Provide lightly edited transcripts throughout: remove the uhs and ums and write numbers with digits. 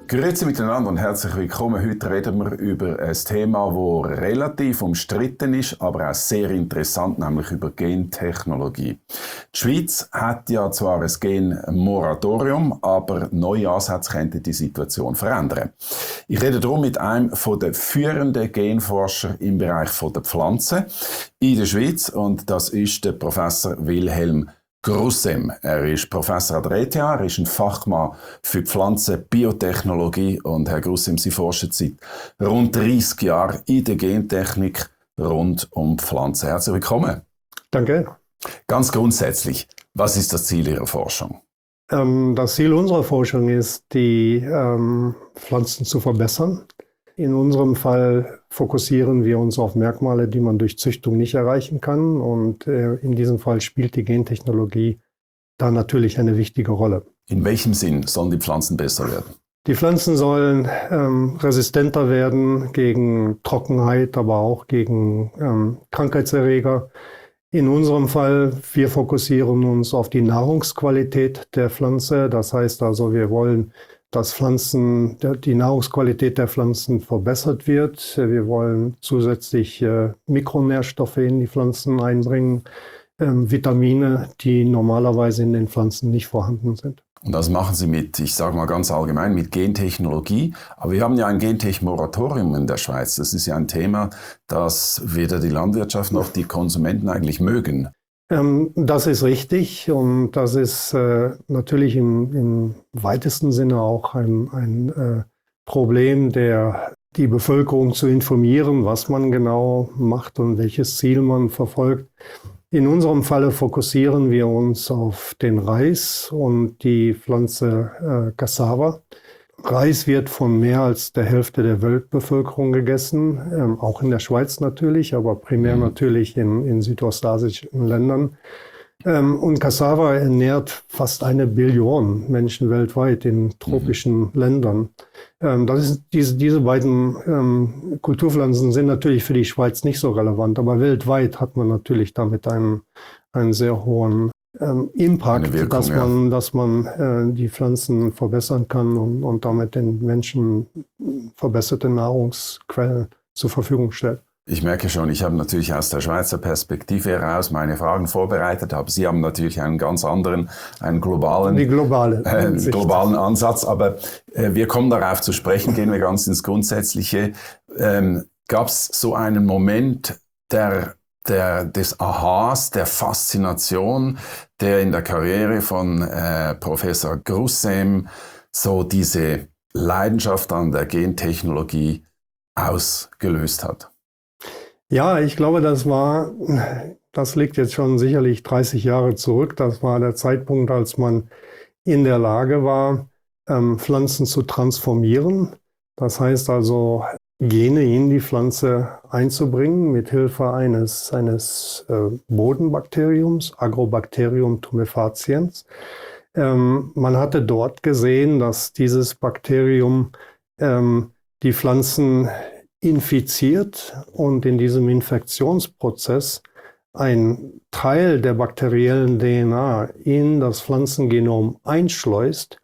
Grüezi miteinander und herzlich willkommen. Heute reden wir über ein Thema, das relativ umstritten ist, aber auch sehr interessant, nämlich über Gentechnologie. Die Schweiz hat ja zwar ein Genmoratorium, aber neue Ansätze könnten die Situation verändern. Ich rede darum mit einem der führenden Genforscher im Bereich der Pflanzen in der Schweiz und das ist der Professor Wilhelm Grussem. Er ist Professor an der ETH, er ist ein Fachmann für Pflanzenbiotechnologie und Herr Grussem, Sie forschen seit rund 30 Jahren in der Gentechnik rund um Pflanzen. Herzlich willkommen. Danke. Ganz grundsätzlich, was ist das Ziel Ihrer Forschung? Das Ziel unserer Forschung ist, die Pflanzen zu verbessern. In unserem Fall fokussieren wir uns auf Merkmale, die man durch Züchtung nicht erreichen kann. Und in diesem Fall spielt die Gentechnologie da natürlich eine wichtige Rolle. In welchem Sinn sollen die Pflanzen besser werden? Die Pflanzen sollen resistenter werden gegen Trockenheit, aber auch gegen Krankheitserreger. In unserem Fall, wir fokussieren uns auf die Nahrungsqualität der Pflanze. Das heißt also, wir wollen, dass die Nahrungsqualität der Pflanzen verbessert wird. Wir wollen zusätzlich Mikronährstoffe in die Pflanzen einbringen, Vitamine, die normalerweise in den Pflanzen nicht vorhanden sind. Und das machen Sie mit, ich sage mal ganz allgemein, mit Gentechnologie. Aber wir haben ja ein Gentech-Moratorium in der Schweiz. Das ist ja ein Thema, das weder die Landwirtschaft noch die Konsumenten eigentlich mögen. Das ist richtig und das ist natürlich im weitesten Sinne auch ein Problem, die Bevölkerung zu informieren, was man genau macht und welches Ziel man verfolgt. In unserem Falle fokussieren wir uns auf den Reis und die Pflanze Cassava. Reis wird von mehr als der Hälfte der Weltbevölkerung gegessen, auch in der Schweiz natürlich, aber primär natürlich in südostasischen Ländern. Und Cassava ernährt fast 1 Billion Menschen weltweit in tropischen Ländern. Diese beiden Kulturpflanzen sind natürlich für die Schweiz nicht so relevant, aber weltweit hat man natürlich damit einen sehr hohen Impact, Wirkung, dass man die Pflanzen verbessern kann und damit den Menschen verbesserte Nahrungsquellen zur Verfügung stellt. Ich merke schon, ich habe natürlich aus der Schweizer Perspektive heraus meine Fragen vorbereitet, aber Sie haben natürlich einen ganz anderen, einen globalen Ansatz. Aber wir kommen darauf zu sprechen, gehen wir ganz ins Grundsätzliche. Gab es so einen Moment des Aha's, der Faszination, der in der Karriere von Professor Grussem so diese Leidenschaft an der Gentechnologie ausgelöst hat? Ja, ich glaube, das liegt jetzt schon sicherlich 30 Jahre zurück. Das war der Zeitpunkt, als man in der Lage war, Pflanzen zu transformieren. Das heißt also, Gene in die Pflanze einzubringen mit Hilfe eines Bodenbakteriums, Agrobacterium tumefaciens. Man hatte dort gesehen, dass dieses Bakterium die Pflanzen infiziert und in diesem Infektionsprozess ein Teil der bakteriellen DNA in das Pflanzengenom einschleust.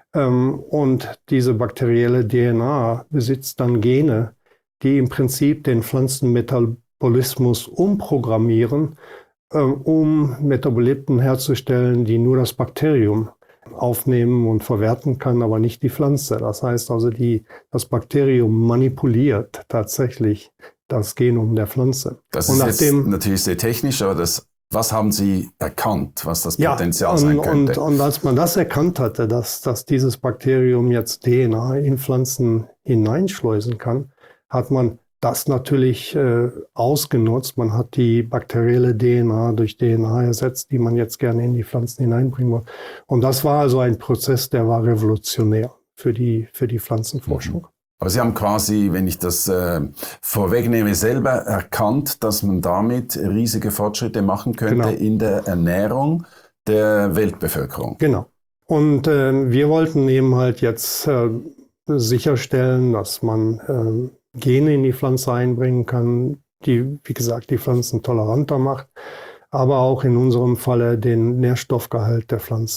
Und diese bakterielle DNA besitzt dann Gene, die im Prinzip den Pflanzenmetabolismus umprogrammieren, um Metaboliten herzustellen, die nur das Bakterium aufnehmen und verwerten kann, aber nicht die Pflanze. Das heißt also, das Bakterium manipuliert tatsächlich das Genom der Pflanze. Das ist jetzt natürlich sehr technisch, aber was haben Sie erkannt, was das Potenzial sein könnte? Und als man das erkannt hatte, dass dieses Bakterium jetzt DNA in Pflanzen hineinschleusen kann, hat man das natürlich ausgenutzt. Man hat die bakterielle DNA durch DNA ersetzt, die man jetzt gerne in die Pflanzen hineinbringen will. Und das war also ein Prozess, der war revolutionär für die Pflanzenforschung. Aber Sie haben quasi, wenn ich das vorwegnehme, selber erkannt, dass man damit riesige Fortschritte machen könnte in der Ernährung der Weltbevölkerung. Genau. Und wir wollten eben halt jetzt sicherstellen, dass man Gene in die Pflanze einbringen kann, die, wie gesagt, die Pflanzen toleranter macht, aber auch in unserem Falle den Nährstoffgehalt der Pflanzen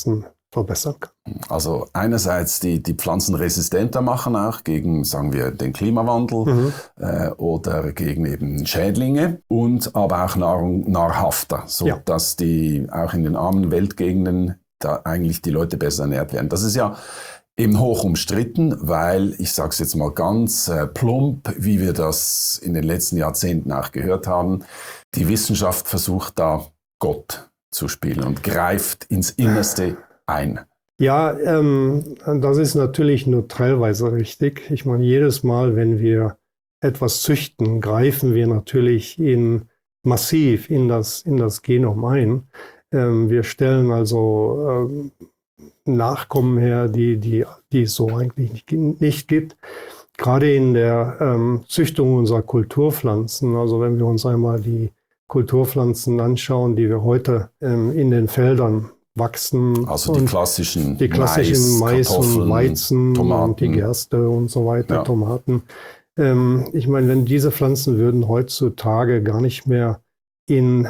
verbessern kann. Also einerseits die Pflanzen resistenter machen auch gegen, sagen wir, den Klimawandel oder gegen eben Schädlinge und aber auch Nahrung nahrhafter, sodass die auch in den armen Weltgegenden da eigentlich die Leute besser ernährt werden. Das ist ja eben hoch umstritten, weil, ich sage es jetzt mal ganz plump, wie wir das in den letzten Jahrzehnten auch gehört haben, die Wissenschaft versucht da Gott zu spielen und greift ins Innerste ein. Ja, das ist natürlich nur teilweise richtig. Ich meine, jedes Mal, wenn wir etwas züchten, greifen wir natürlich massiv in das Genom ein. Wir stellen also Nachkommen her, die es so eigentlich nicht gibt. Gerade in der Züchtung unserer Kulturpflanzen, also wenn wir uns einmal die Kulturpflanzen anschauen, die wir heute in den Feldern wachsen. Also die klassischen Mais und Weizen, Tomaten, und die Gerste und so weiter, Tomaten. Ich meine, wenn diese Pflanzen würden heutzutage gar nicht mehr in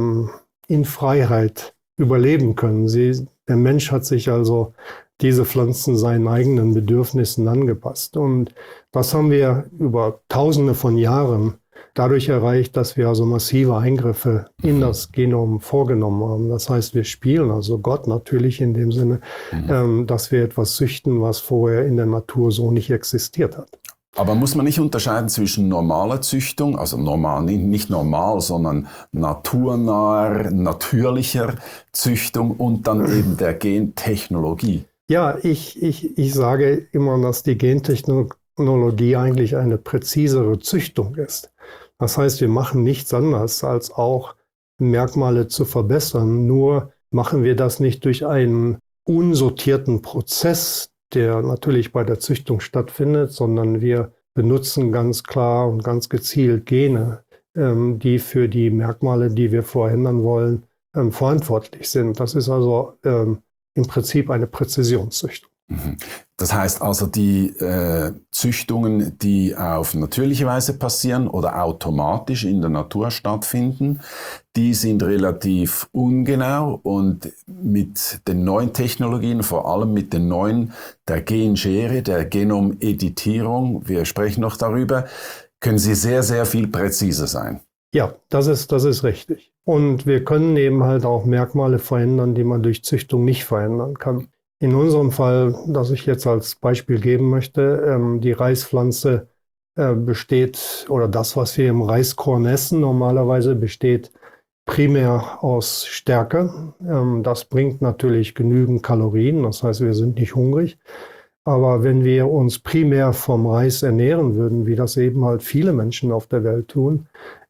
Freiheit überleben können. Der Mensch hat sich also diese Pflanzen seinen eigenen Bedürfnissen angepasst. Und das haben wir über Tausende von Jahren dadurch erreicht, dass wir also massive Eingriffe in das Genom vorgenommen haben. Das heißt, wir spielen also Gott natürlich in dem Sinne, dass wir etwas züchten, was vorher in der Natur so nicht existiert hat. Aber muss man nicht unterscheiden zwischen normaler Züchtung, also nicht normal, sondern naturnaher, natürlicher Züchtung und dann eben der Gentechnologie? Ja, ich sage immer, dass die Gentechnologie eigentlich eine präzisere Züchtung ist. Das heißt, wir machen nichts anderes, als auch Merkmale zu verbessern. Nur machen wir das nicht durch einen unsortierten Prozess, der natürlich bei der Züchtung stattfindet, sondern wir benutzen ganz klar und ganz gezielt Gene, die für die Merkmale, die wir verändern wollen, verantwortlich sind. Das ist also im Prinzip eine Präzisionszüchtung. Das heißt also, die Züchtungen, die auf natürliche Weise passieren oder automatisch in der Natur stattfinden, die sind relativ ungenau und mit den neuen Technologien, vor allem mit den neuen der Genschere, der Genomeditierung, wir sprechen noch darüber, können sie sehr, sehr viel präziser sein. Ja, das ist richtig. Und wir können eben halt auch Merkmale verändern, die man durch Züchtung nicht verändern kann. In unserem Fall, das ich jetzt als Beispiel geben möchte, die Reispflanze besteht, oder das, was wir im Reiskorn essen, normalerweise besteht primär aus Stärke. Das bringt natürlich genügend Kalorien, das heißt, wir sind nicht hungrig. Aber wenn wir uns primär vom Reis ernähren würden, wie das eben halt viele Menschen auf der Welt tun,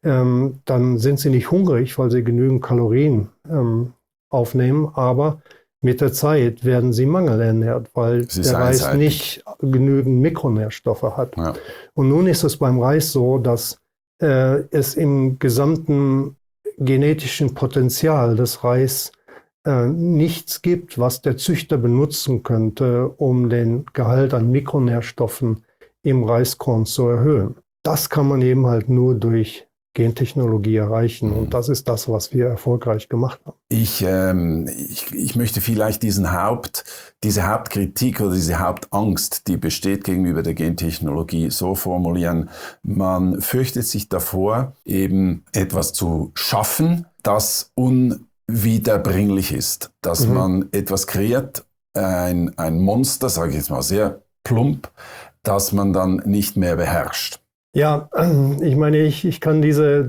dann sind sie nicht hungrig, weil sie genügend Kalorien aufnehmen, aber mit der Zeit werden sie mangelernährt, weil der Reis nicht genügend Mikronährstoffe hat. Ja. Und nun ist es beim Reis so, dass es im gesamten genetischen Potenzial des Reis nichts gibt, was der Züchter benutzen könnte, um den Gehalt an Mikronährstoffen im Reiskorn zu erhöhen. Das kann man eben halt nur durch Gentechnologie erreichen. Und das ist das, was wir erfolgreich gemacht haben. Ich möchte vielleicht diese Hauptkritik oder diese Hauptangst, die besteht gegenüber der Gentechnologie, so formulieren. Man fürchtet sich davor, eben etwas zu schaffen, das unwiederbringlich ist. Dass man etwas kreiert, ein Monster, sage ich jetzt mal sehr plump, das man dann nicht mehr beherrscht. Ja, ich meine, ich kann diese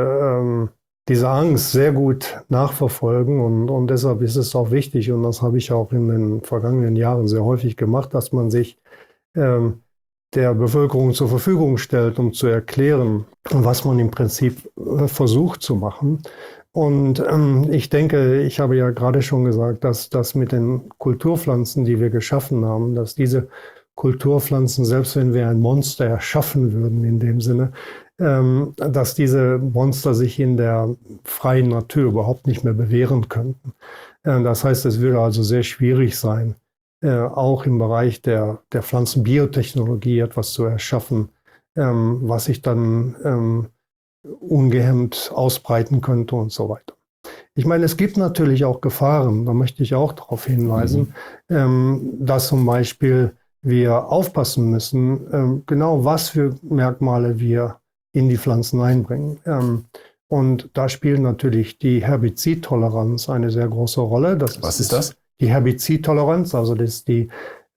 Angst sehr gut nachverfolgen und deshalb ist es auch wichtig, und das habe ich auch in den vergangenen Jahren sehr häufig gemacht, dass man sich der Bevölkerung zur Verfügung stellt, um zu erklären, was man im Prinzip versucht zu machen. Und ich denke, ich habe ja gerade schon gesagt, dass das mit den Kulturpflanzen, die wir geschaffen haben, dass diese Kulturpflanzen, selbst wenn wir ein Monster erschaffen würden in dem Sinne, dass diese Monster sich in der freien Natur überhaupt nicht mehr bewähren könnten. Das heißt, es würde also sehr schwierig sein, auch im Bereich der Pflanzenbiotechnologie etwas zu erschaffen, was sich dann ungehemmt ausbreiten könnte und so weiter. Ich meine, es gibt natürlich auch Gefahren, da möchte ich auch darauf hinweisen, dass zum Beispiel wir aufpassen müssen, genau was für Merkmale wir in die Pflanzen einbringen. Und da spielt natürlich die Herbizidtoleranz eine sehr große Rolle. Was ist das? Die Herbizidtoleranz, also das ist die,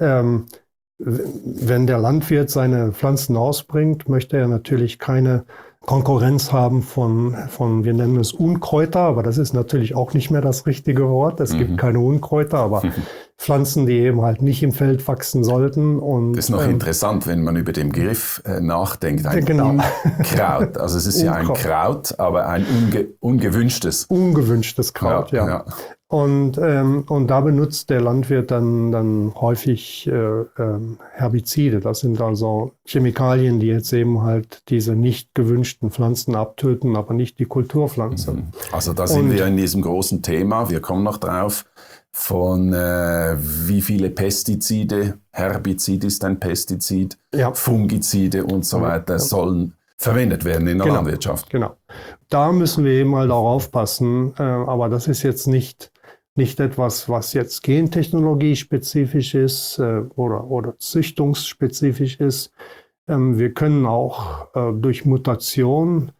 wenn der Landwirt seine Pflanzen ausbringt, möchte er natürlich keine Konkurrenz haben von, wir nennen es Unkräuter, aber das ist natürlich auch nicht mehr das richtige Wort. Es gibt keine Unkräuter, aber Pflanzen, die eben halt nicht im Feld wachsen sollten. Und, das ist noch interessant, wenn man über den Begriff nachdenkt. Ein genau. Unkraut. Also es ist ja ein Kraut, aber ein ungewünschtes. Ungewünschtes Kraut, ja. Und da benutzt der Landwirt dann häufig Herbizide. Das sind also Chemikalien, die jetzt eben halt diese nicht gewünschten Pflanzen abtöten, aber nicht die Kulturpflanze. Also da sind wir in diesem großen Thema, wir kommen noch drauf, von wie viele Pestizide, Herbizid ist ein Pestizid, Fungizide und so weiter sollen verwendet werden in der Landwirtschaft. Genau. Da müssen wir eben halt auch aufpassen, aber das ist jetzt nicht etwas, was jetzt gentechnologiespezifisch ist oder züchtungsspezifisch ist. Wir können auch durch Mutation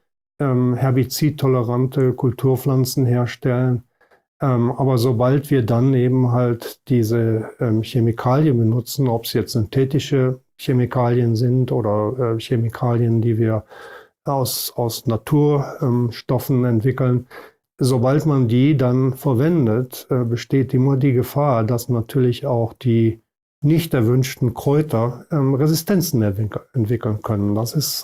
herbizidtolerante Kulturpflanzen herstellen. Aber sobald wir dann eben halt diese Chemikalien benutzen, ob es jetzt synthetische Chemikalien sind oder Chemikalien, die wir aus Naturstoffen entwickeln, sobald man die dann verwendet, besteht immer die Gefahr, dass natürlich auch die nicht erwünschten Kräuter Resistenzen entwickeln können. Das ist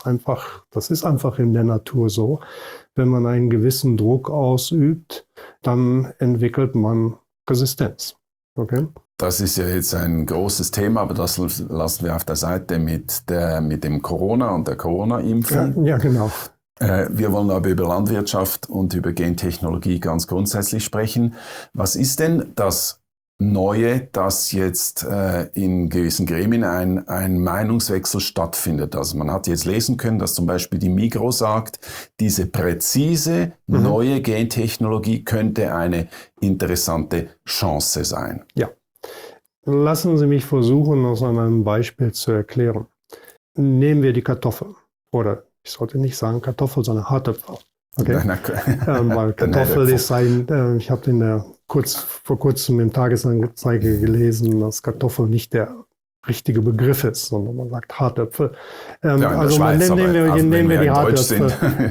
einfach in der Natur so. Wenn man einen gewissen Druck ausübt, dann entwickelt man Resistenz. Okay? Das ist ja jetzt ein großes Thema, aber das lassen wir auf der Seite mit dem Corona und der Corona-Impfung. Ja, genau. Wir wollen aber über Landwirtschaft und über Gentechnologie ganz grundsätzlich sprechen. Was ist denn das Neue, dass jetzt in gewissen Gremien ein Meinungswechsel stattfindet? Also man hat jetzt lesen können, dass zum Beispiel die Migros sagt, diese präzise neue Gentechnologie könnte eine interessante Chance sein. Ja. Lassen Sie mich versuchen, das an einem Beispiel zu erklären. Nehmen wir die Kartoffel oder ich sollte nicht sagen Kartoffel, sondern Hartöpfel. Okay? Weil Kartoffel ist ich habe vor kurzem im Tagesanzeiger gelesen, dass Kartoffel nicht der richtige Begriff ist, sondern man sagt Hartöpfel. Also nehmen wir die Hartöpfel.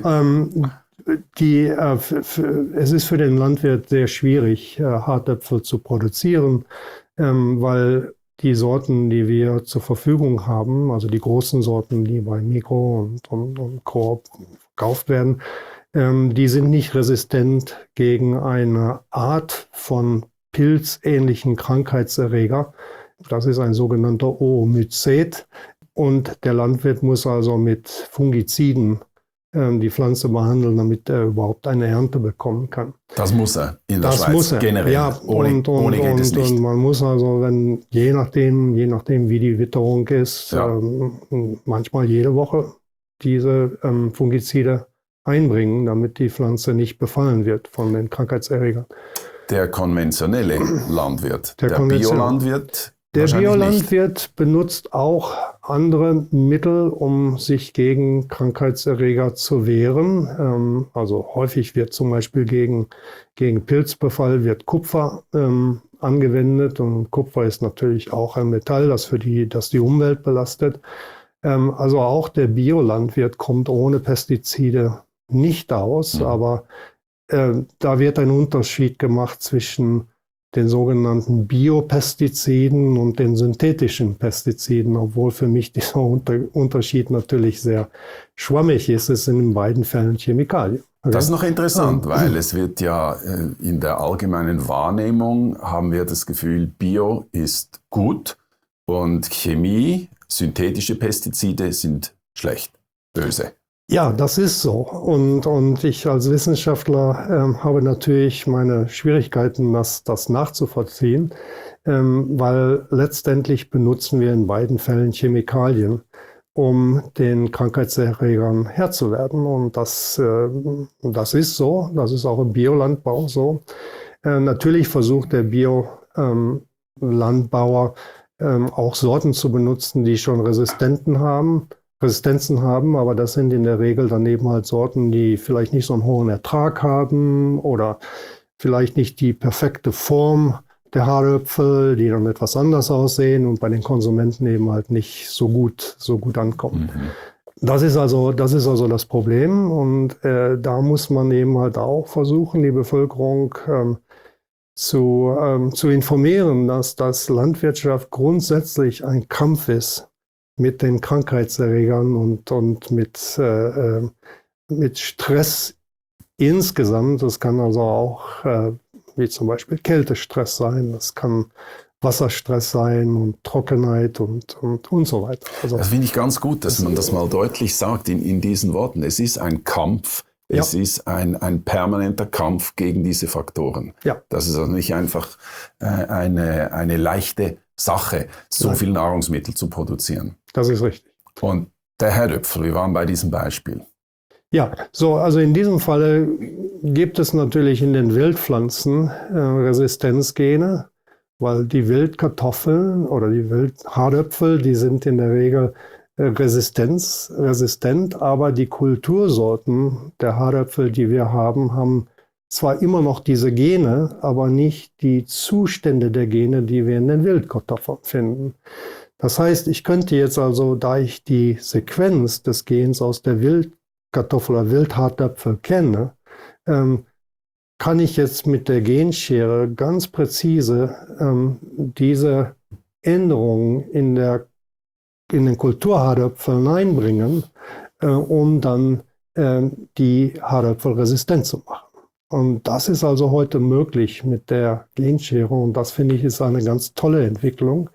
Es ist für den Landwirt sehr schwierig, Hartöpfel zu produzieren, weil die Sorten, die wir zur Verfügung haben, also die großen Sorten, die bei Migros und Coop verkauft werden, die sind nicht resistent gegen eine Art von pilzähnlichen Krankheitserreger. Das ist ein sogenannter Oomycet. Und der Landwirt muss also mit Fungiziden die Pflanze behandeln, damit er überhaupt eine Ernte bekommen kann. Das muss er in der Schweiz generell. Ja, ohne geht es nicht. Und man muss also, je nachdem wie die Witterung ist, manchmal jede Woche diese Fungizide einbringen, damit die Pflanze nicht befallen wird von den Krankheitserregern. Der konventionelle Landwirt, der Biolandwirt. Der Biolandwirt benutzt auch andere Mittel, um sich gegen Krankheitserreger zu wehren. Also häufig wird zum Beispiel gegen Pilzbefall wird Kupfer angewendet. Und Kupfer ist natürlich auch ein Metall, das die Umwelt belastet. Also auch der Biolandwirt kommt ohne Pestizide nicht aus, aber da wird ein Unterschied gemacht zwischen den sogenannten Biopestiziden und den synthetischen Pestiziden, obwohl für mich dieser Unterschied natürlich sehr schwammig ist. Es sind in beiden Fällen Chemikalien. Okay? Das ist noch interessant, weil es wird ja in der allgemeinen Wahrnehmung haben wir das Gefühl, Bio ist gut und Chemie, synthetische Pestizide sind schlecht, böse. Ja, das ist so. Und ich als Wissenschaftler habe natürlich meine Schwierigkeiten, das nachzuvollziehen, weil letztendlich benutzen wir in beiden Fällen Chemikalien. um den Krankheitserregern Herr zu werden. Und das ist so, das ist auch im Biolandbau so. Natürlich versucht der Biolandbauer auch Sorten zu benutzen, die schon Resistenzen haben, aber das sind in der Regel dann eben halt Sorten, die vielleicht nicht so einen hohen Ertrag haben oder vielleicht nicht die perfekte Form der Haaröpfel, die dann etwas anders aussehen und bei den Konsumenten eben halt nicht so gut ankommen. Mhm. Das ist also das Problem, und da muss man eben halt auch versuchen, die Bevölkerung zu informieren, dass das Landwirtschaft grundsätzlich ein Kampf ist mit den Krankheitserregern und mit Stress insgesamt. Das kann also auch wie zum Beispiel Kältestress sein, das kann Wasserstress sein und Trockenheit und so weiter. Also, das finde ich ganz gut, dass man das mal deutlich sagt in diesen Worten. Es ist ein Kampf. Es ist ein permanenter Kampf gegen diese Faktoren. Ja. Das ist also nicht einfach eine leichte Sache, so viel Nahrungsmittel zu produzieren. Das ist richtig. Und der Herdöpfel, wir waren bei diesem Beispiel. Ja, also in diesem Falle gibt es natürlich in den Wildpflanzen Resistenzgene, weil die Wildkartoffeln oder die Wildhardöpfel, die sind in der Regel resistent, aber die Kultursorten der Hardöpfel, die wir haben zwar immer noch diese Gene, aber nicht die Zustände der Gene, die wir in den Wildkartoffeln finden. Das heißt, ich könnte jetzt also, da ich die Sequenz des Gens aus der Wildkartoffel oder Wildhardöpfel kenne, kann ich jetzt mit der Genschere ganz präzise diese Änderungen in den Kulturhardöpfeln einbringen, um dann die Hardöpfel resistent zu machen. Und das ist also heute möglich mit der Genschere, und das finde ich ist eine ganz tolle Entwicklung,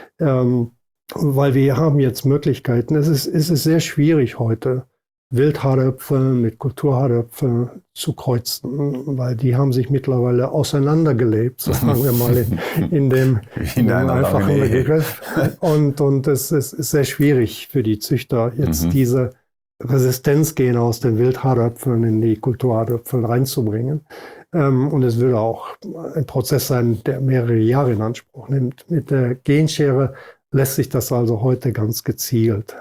weil wir haben jetzt Möglichkeiten. Es ist sehr schwierig heute, Wildhardöpfel mit Kulturhardöpfeln zu kreuzen, weil die haben sich mittlerweile auseinandergelebt, sagen wir mal in dem einfachen Begriff. Und es ist sehr schwierig für die Züchter, jetzt diese Resistenzgene aus den Wildhardöpfeln in die Kulturhardöpfel reinzubringen. Und es würde auch ein Prozess sein, der mehrere Jahre in Anspruch nimmt. Mit der Genschere lässt sich das also heute ganz gezielt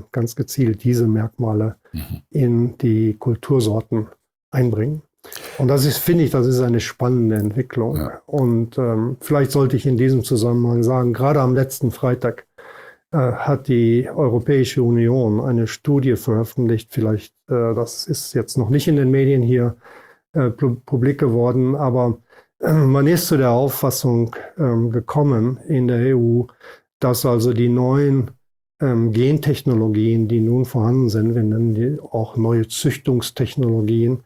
diese Merkmale in die Kultursorten einbringen. Und das ist, finde ich, das ist eine spannende Entwicklung. Ja. Und vielleicht sollte ich in diesem Zusammenhang sagen, gerade am letzten Freitag hat die Europäische Union eine Studie veröffentlicht, vielleicht, das ist jetzt noch nicht in den Medien hier publik geworden, aber man ist zu der Auffassung gekommen in der EU, dass also die neuen Gentechnologien, die nun vorhanden sind, wir nennen die auch neue Züchtungstechnologien,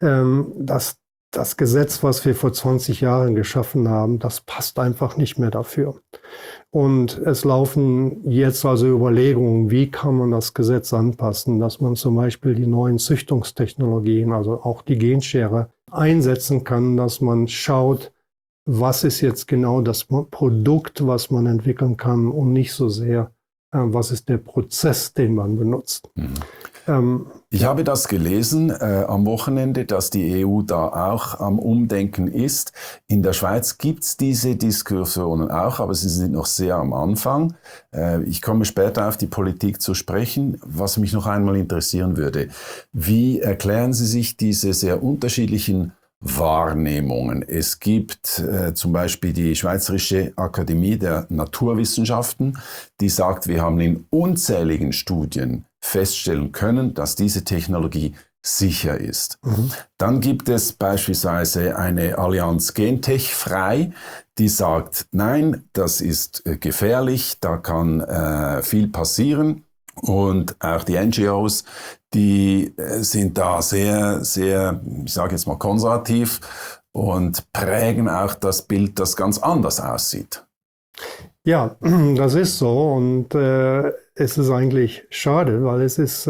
dass das Gesetz, was wir vor 20 Jahren geschaffen haben, das passt einfach nicht mehr dafür. Und es laufen jetzt also Überlegungen, wie kann man das Gesetz anpassen, dass man zum Beispiel die neuen Züchtungstechnologien, also auch die Genschere, einsetzen kann, dass man schaut, was ist jetzt genau das Produkt, was man entwickeln kann, und nicht so sehr, was ist der Prozess, den man benutzt. Ich habe das gelesen am Wochenende, dass die EU da auch am Umdenken ist. In der Schweiz gibt es diese Diskussionen auch, aber sie sind noch sehr am Anfang. Ich komme später auf die Politik zu sprechen. Was mich noch einmal interessieren würde, wie erklären Sie sich diese sehr unterschiedlichen Wahrnehmungen? Es gibt zum Beispiel die Schweizerische Akademie der Naturwissenschaften, die sagt, wir haben in unzähligen Studien feststellen können, dass diese Technologie sicher ist. Dann gibt es beispielsweise eine Allianz Gentech frei, die sagt, nein, das ist gefährlich, da kann viel passieren. Und auch die NGOs, die sind da sehr, sehr, ich sage jetzt mal konservativ und prägen auch das Bild, das ganz anders aussieht. Ja, das ist so, und es ist eigentlich schade, weil es ist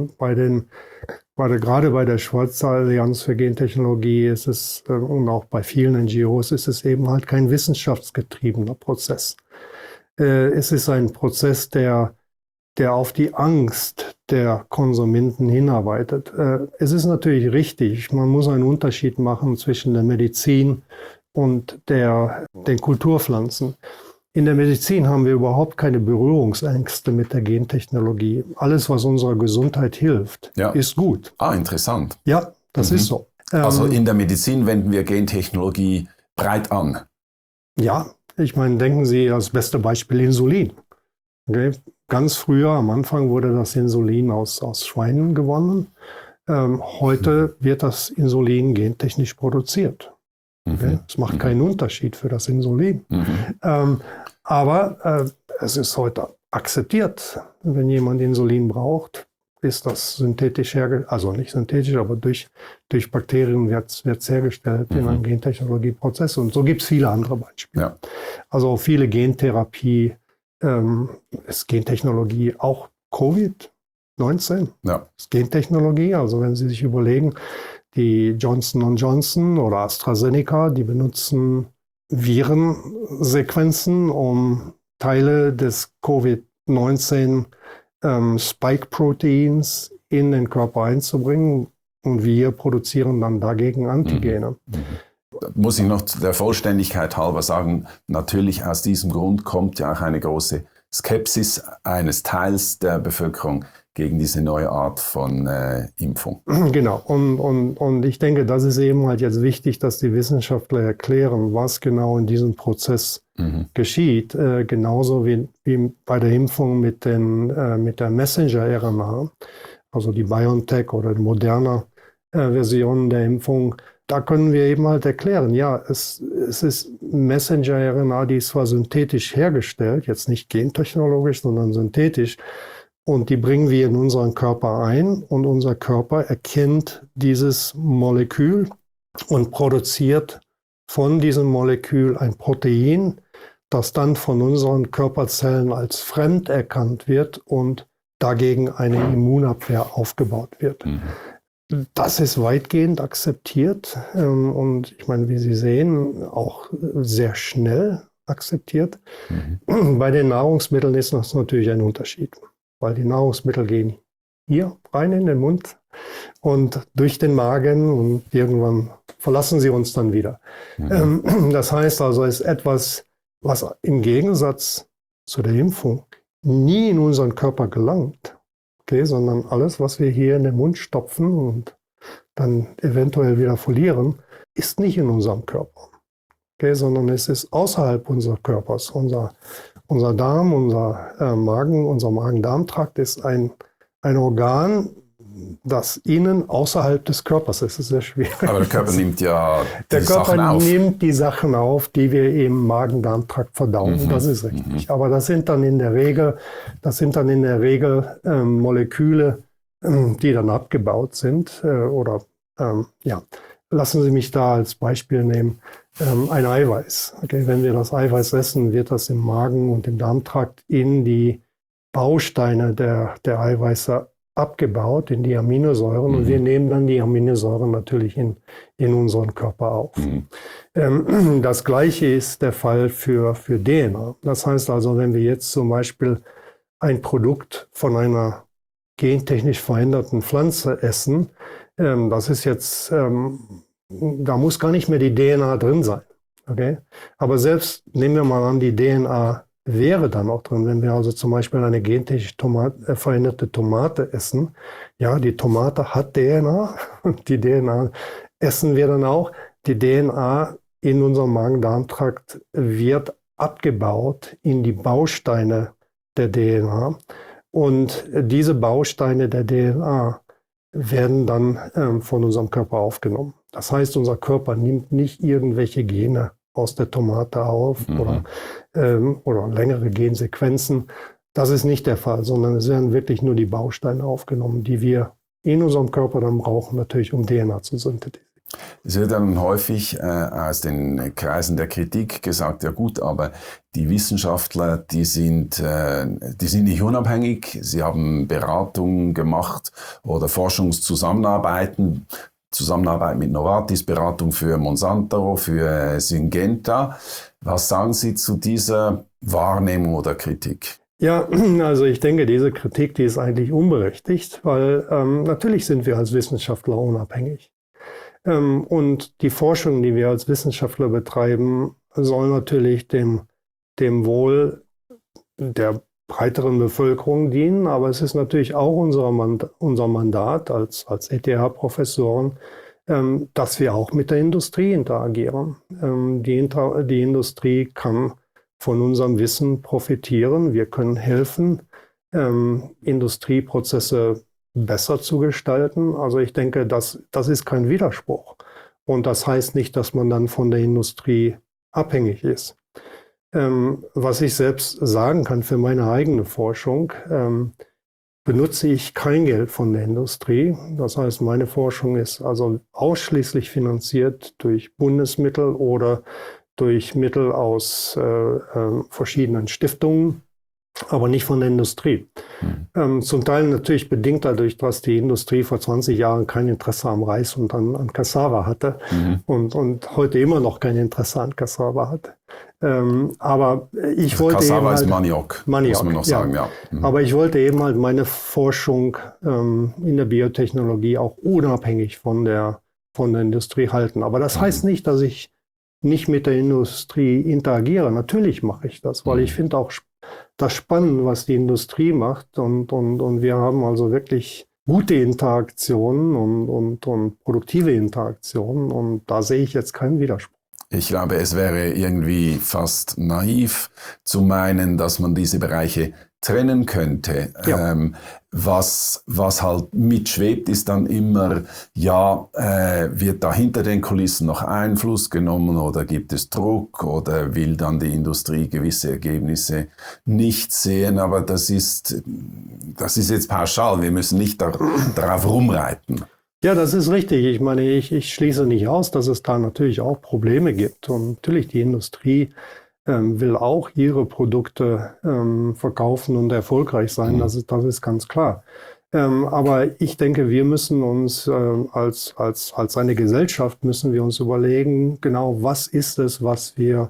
gerade bei der Schweizer Allianz für Gentechnologie ist es, und auch bei vielen NGOs ist es eben halt kein wissenschaftsgetriebener Prozess. Es ist ein Prozess, der der auf die Angst der Konsumenten hinarbeitet. Es ist natürlich richtig, man muss einen Unterschied machen zwischen der Medizin und den Kulturpflanzen. In der Medizin haben wir überhaupt keine Berührungsängste mit der Gentechnologie. Alles, was unserer Gesundheit hilft, ist gut. Interessant. Ja, das ist so. Also in der Medizin wenden wir Gentechnologie breit an. Ja, ich meine, denken Sie als beste Beispiel Insulin. Okay? Ganz früher, am Anfang, wurde das Insulin aus Schweinen gewonnen. Heute wird das Insulin gentechnisch produziert. Okay? Es macht keinen Unterschied für das Insulin. Aber es ist heute akzeptiert, wenn jemand Insulin braucht, ist das synthetisch hergestellt, also nicht synthetisch, aber durch Bakterien wird es hergestellt in einem Gentechnologieprozess. Und so gibt es viele andere Beispiele. Ja. Also viele Gentherapie, ist Gentechnologie, auch Covid-19 ist Gentechnologie. Also wenn Sie sich überlegen, die Johnson & Johnson oder AstraZeneca, die benutzen Virensequenzen, um Teile des Covid-19 Spike-Proteins in den Körper einzubringen. Und wir produzieren dann dagegen Antigene. Muss ich noch der Vollständigkeit halber sagen, natürlich aus diesem Grund kommt ja auch eine große Skepsis eines Teils der Bevölkerung gegen diese neue Art von Impfung. Genau, und ich denke, das ist eben halt jetzt wichtig, dass die Wissenschaftler erklären, was genau in diesem Prozess geschieht. Genauso wie bei der Impfung mit der Messenger-RNA, also die BioNTech oder die Moderna Version der Impfung. Da können wir eben halt erklären, ja, es ist Messenger-RNA, die ist zwar synthetisch hergestellt, jetzt nicht gentechnologisch, sondern synthetisch, und die bringen wir in unseren Körper ein und unser Körper erkennt dieses Molekül und produziert von diesem Molekül ein Protein, das dann von unseren Körperzellen als fremd erkannt wird und dagegen eine Immunabwehr aufgebaut wird. Das ist weitgehend akzeptiert und ich meine, wie Sie sehen, auch sehr schnell akzeptiert. Bei den Nahrungsmitteln ist das natürlich ein Unterschied, weil die Nahrungsmittel gehen hier rein in den Mund und durch den Magen und irgendwann verlassen sie uns dann wieder. Das heißt also, es ist etwas, was im Gegensatz zu der Impfung nie in unseren Körper gelangt. Okay, sondern alles, was wir hier in den Mund stopfen und dann eventuell wieder verlieren, ist nicht in unserem Körper. Okay, sondern es ist außerhalb unseres Körpers. Unser Darm, unser Magen, unser Magen-Darm-Trakt ist ein Organ, das innen außerhalb des Körpers ist. Das ist sehr schwierig. Aber der Körper nimmt ja die Sachen auf. Der Körper nimmt die Sachen auf, die wir im Magen-Darm-Trakt verdauen. Das ist richtig. Aber das sind dann in der Regel Moleküle, die dann abgebaut sind. Lassen Sie mich da als Beispiel nehmen. Ein Eiweiß. Okay, wenn wir das Eiweiß essen, wird das im Magen und im Darmtrakt in die Bausteine der Eiweiße abgebaut, in die Aminosäuren, und wir nehmen dann die Aminosäuren natürlich in unseren Körper auf. Das Gleiche ist der Fall für DNA. Das heißt also, wenn wir jetzt zum Beispiel ein Produkt von einer gentechnisch veränderten Pflanze essen, das ist jetzt, da muss gar nicht mehr die DNA drin sein. Okay? Aber selbst, nehmen wir mal an, die DNA wäre dann auch drin, wenn wir also zum Beispiel eine gentechnisch veränderte Tomate essen. Ja, die Tomate hat DNA, die DNA essen wir dann auch. Die DNA in unserem Magen-Darm-Trakt wird abgebaut in die Bausteine der DNA. Und diese Bausteine der DNA werden dann von unserem Körper aufgenommen. Das heißt, unser Körper nimmt nicht irgendwelche Gene aus der Tomate auf oder längere Gensequenzen. Das ist nicht der Fall, sondern es werden wirklich nur die Bausteine aufgenommen, die wir in unserem Körper dann brauchen, natürlich um DNA zu synthetisieren. Es wird dann häufig aus den Kreisen der Kritik gesagt, ja gut, aber die Wissenschaftler, die sind nicht unabhängig, sie haben Beratungen gemacht oder Forschungszusammenarbeit mit Novartis, Beratung für Monsanto, für Syngenta. Was sagen Sie zu dieser Wahrnehmung oder Kritik? Ja, also ich denke, diese Kritik, die ist eigentlich unberechtigt, weil natürlich sind wir als Wissenschaftler unabhängig. Und die Forschung, die wir als Wissenschaftler betreiben, soll natürlich dem Wohl der breiteren Bevölkerung dienen, aber es ist natürlich auch unser Mandat als ETH-Professoren, dass wir auch mit der Industrie interagieren. Die Industrie kann von unserem Wissen profitieren. Wir können helfen, Industrieprozesse besser zu gestalten. Also ich denke, das ist kein Widerspruch. Und das heißt nicht, dass man dann von der Industrie abhängig ist. Was ich selbst sagen kann für meine eigene Forschung, benutze ich kein Geld von der Industrie. Das heißt, meine Forschung ist also ausschließlich finanziert durch Bundesmittel oder durch Mittel aus verschiedenen Stiftungen, aber nicht von der Industrie. Zum Teil natürlich bedingt dadurch, dass die Industrie vor 20 Jahren kein Interesse am Reis und an Cassava hatte und heute immer noch kein Interesse an Cassava hat. Aber ich wollte Cassava eben ist halt, Maniok, muss man noch sagen. Ja. Aber ich wollte eben halt meine Forschung in der Biotechnologie auch unabhängig von der Industrie halten. Aber das heißt nicht, dass ich nicht mit der Industrie interagiere. Natürlich mache ich das, weil ich finde auch das spannend, was die Industrie macht. Und wir haben also wirklich gute Interaktionen und produktive Interaktionen. Und da sehe ich jetzt keinen Widerspruch. Ich glaube, es wäre irgendwie fast naiv zu meinen, dass man diese Bereiche trennen könnte. Ja. Was halt mitschwebt, ist dann immer, wird da hinter den Kulissen noch Einfluss genommen oder gibt es Druck oder will dann die Industrie gewisse Ergebnisse nicht sehen? Aber das ist jetzt pauschal. Wir müssen nicht darauf rumreiten. Ja, das ist richtig. Ich meine, ich schließe nicht aus, dass es da natürlich auch Probleme gibt. Und natürlich die Industrie will auch ihre Produkte verkaufen und erfolgreich sein. Das ist ganz klar. Aber ich denke, wir müssen uns als eine Gesellschaft müssen wir uns überlegen, genau, was ist es, was wir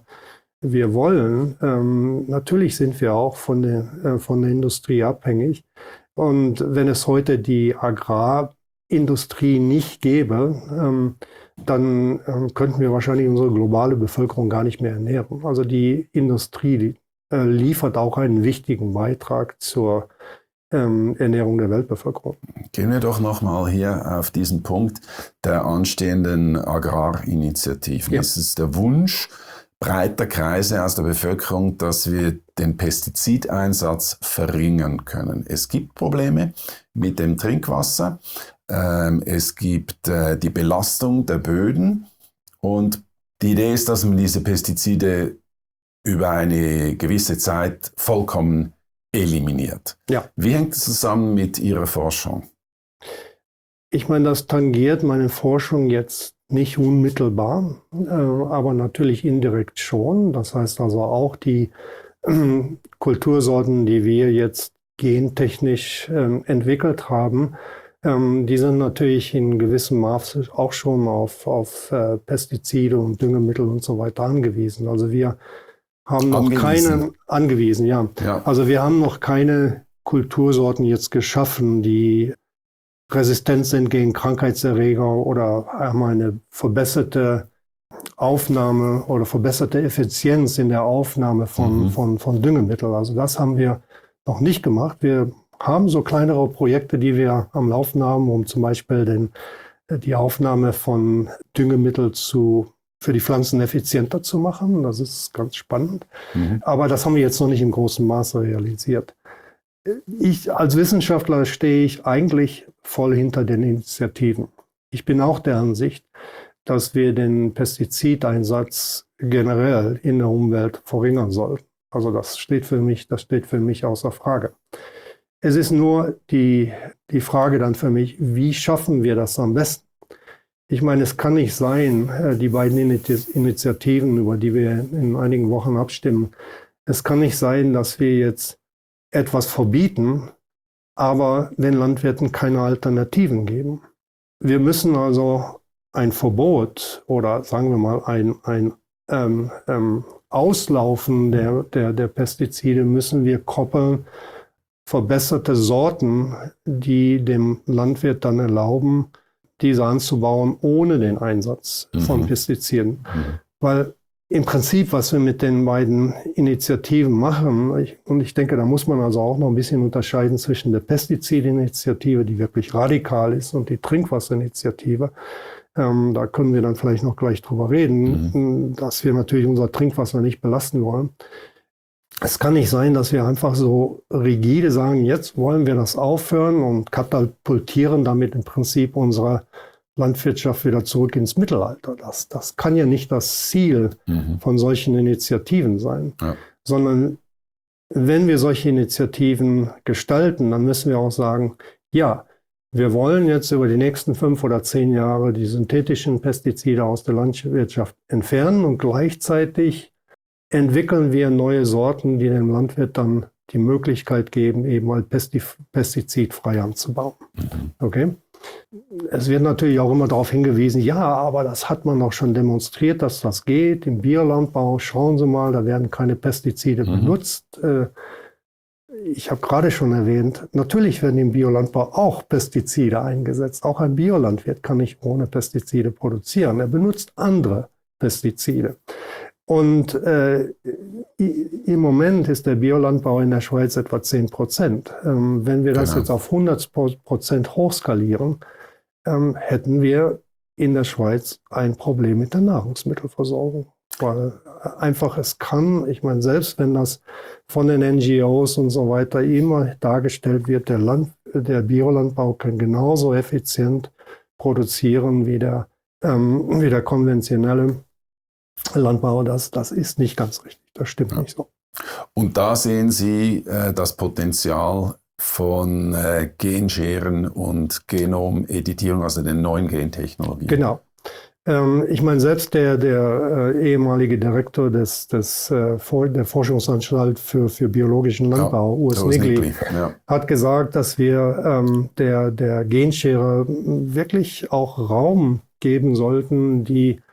wollen. Natürlich sind wir auch von der Industrie abhängig. Und wenn es heute die Agrarindustrie nicht gäbe, dann könnten wir wahrscheinlich unsere globale Bevölkerung gar nicht mehr ernähren. Also die Industrie liefert auch einen wichtigen Beitrag zur Ernährung der Weltbevölkerung. Gehen wir doch nochmal hier auf diesen Punkt der anstehenden Agrarinitiativen. Ja. Es ist der Wunsch breiter Kreise aus der Bevölkerung, dass wir den Pestizideinsatz verringern können. Es gibt Probleme mit dem Trinkwasser. Es gibt die Belastung der Böden und die Idee ist, dass man diese Pestizide über eine gewisse Zeit vollkommen eliminiert. Ja. Wie hängt es zusammen mit Ihrer Forschung? Ich meine, das tangiert meine Forschung jetzt nicht unmittelbar, aber natürlich indirekt schon. Das heißt also auch die Kultursorten, die wir jetzt gentechnisch entwickelt haben, die sind natürlich in gewissem Maße auch schon auf Pestizide und Düngemittel und so weiter angewiesen. Also wir haben noch angewiesen, ja. Also wir haben noch keine Kultursorten jetzt geschaffen, die resistent sind gegen Krankheitserreger oder haben eine verbesserte Aufnahme oder verbesserte Effizienz in der Aufnahme von Düngemitteln. Also das haben wir noch nicht gemacht. Wir haben so kleinere Projekte, die wir am Laufen haben, um zum Beispiel die Aufnahme von Düngemittel für die Pflanzen effizienter zu machen. Das ist ganz spannend. Aber das haben wir jetzt noch nicht im großen Maße realisiert. Ich als Wissenschaftler stehe ich eigentlich voll hinter den Initiativen. Ich bin auch der Ansicht, dass wir den Pestizideinsatz generell in der Umwelt verringern sollten. Also das steht für mich außer Frage. Es ist nur die Frage dann für mich, wie schaffen wir das am besten? Ich meine, es kann nicht sein, die beiden Initiativen, über die wir in einigen Wochen abstimmen, es kann nicht sein, dass wir jetzt etwas verbieten, aber den Landwirten keine Alternativen geben. Wir müssen also ein Verbot oder sagen wir mal ein Auslaufen der Pestizide müssen wir koppeln verbesserte Sorten, die dem Landwirt dann erlauben, diese anzubauen ohne den Einsatz von Pestiziden. Weil im Prinzip, was wir mit den beiden Initiativen machen, und ich denke, da muss man also auch noch ein bisschen unterscheiden zwischen der Pestizidinitiative, die wirklich radikal ist, und die Trinkwasserinitiative. Da können wir dann vielleicht noch gleich drüber reden, dass wir natürlich unser Trinkwasser nicht belasten wollen. Es kann nicht sein, dass wir einfach so rigide sagen, jetzt wollen wir das aufhören und katapultieren damit im Prinzip unsere Landwirtschaft wieder zurück ins Mittelalter. Das kann ja nicht das Ziel von solchen Initiativen sein, sondern wenn wir solche Initiativen gestalten, dann müssen wir auch sagen, ja, wir wollen jetzt über die nächsten 5 oder 10 Jahre die synthetischen Pestizide aus der Landwirtschaft entfernen und gleichzeitig entwickeln wir neue Sorten, die dem Landwirt dann die Möglichkeit geben, eben halt pestizidfrei anzubauen. Okay? Es wird natürlich auch immer darauf hingewiesen, ja, aber das hat man auch schon demonstriert, dass das geht. Im Biolandbau, schauen Sie mal, da werden keine Pestizide benutzt. Ich habe gerade schon erwähnt, natürlich werden im Biolandbau auch Pestizide eingesetzt. Auch ein Biolandwirt kann nicht ohne Pestizide produzieren. Er benutzt andere Pestizide. Und im Moment ist der Biolandbau in der Schweiz etwa 10%. Wenn wir das jetzt auf 100% hochskalieren, hätten wir in der Schweiz ein Problem mit der Nahrungsmittelversorgung. Weil einfach es kann, ich meine, selbst wenn das von den NGOs und so weiter immer dargestellt wird, der Biolandbau kann genauso effizient produzieren wie der konventionelle Landbau. Das ist nicht ganz richtig, das stimmt nicht so. Und da sehen Sie das Potenzial von Genscheren und Genomeditierung, also den neuen Gentechnologien. Genau. Ich meine, selbst der ehemalige Direktor der Forschungsanstalt für biologischen Landbau, Urs Nigli, hat gesagt, dass wir der Genschere wirklich auch Raum geben sollten,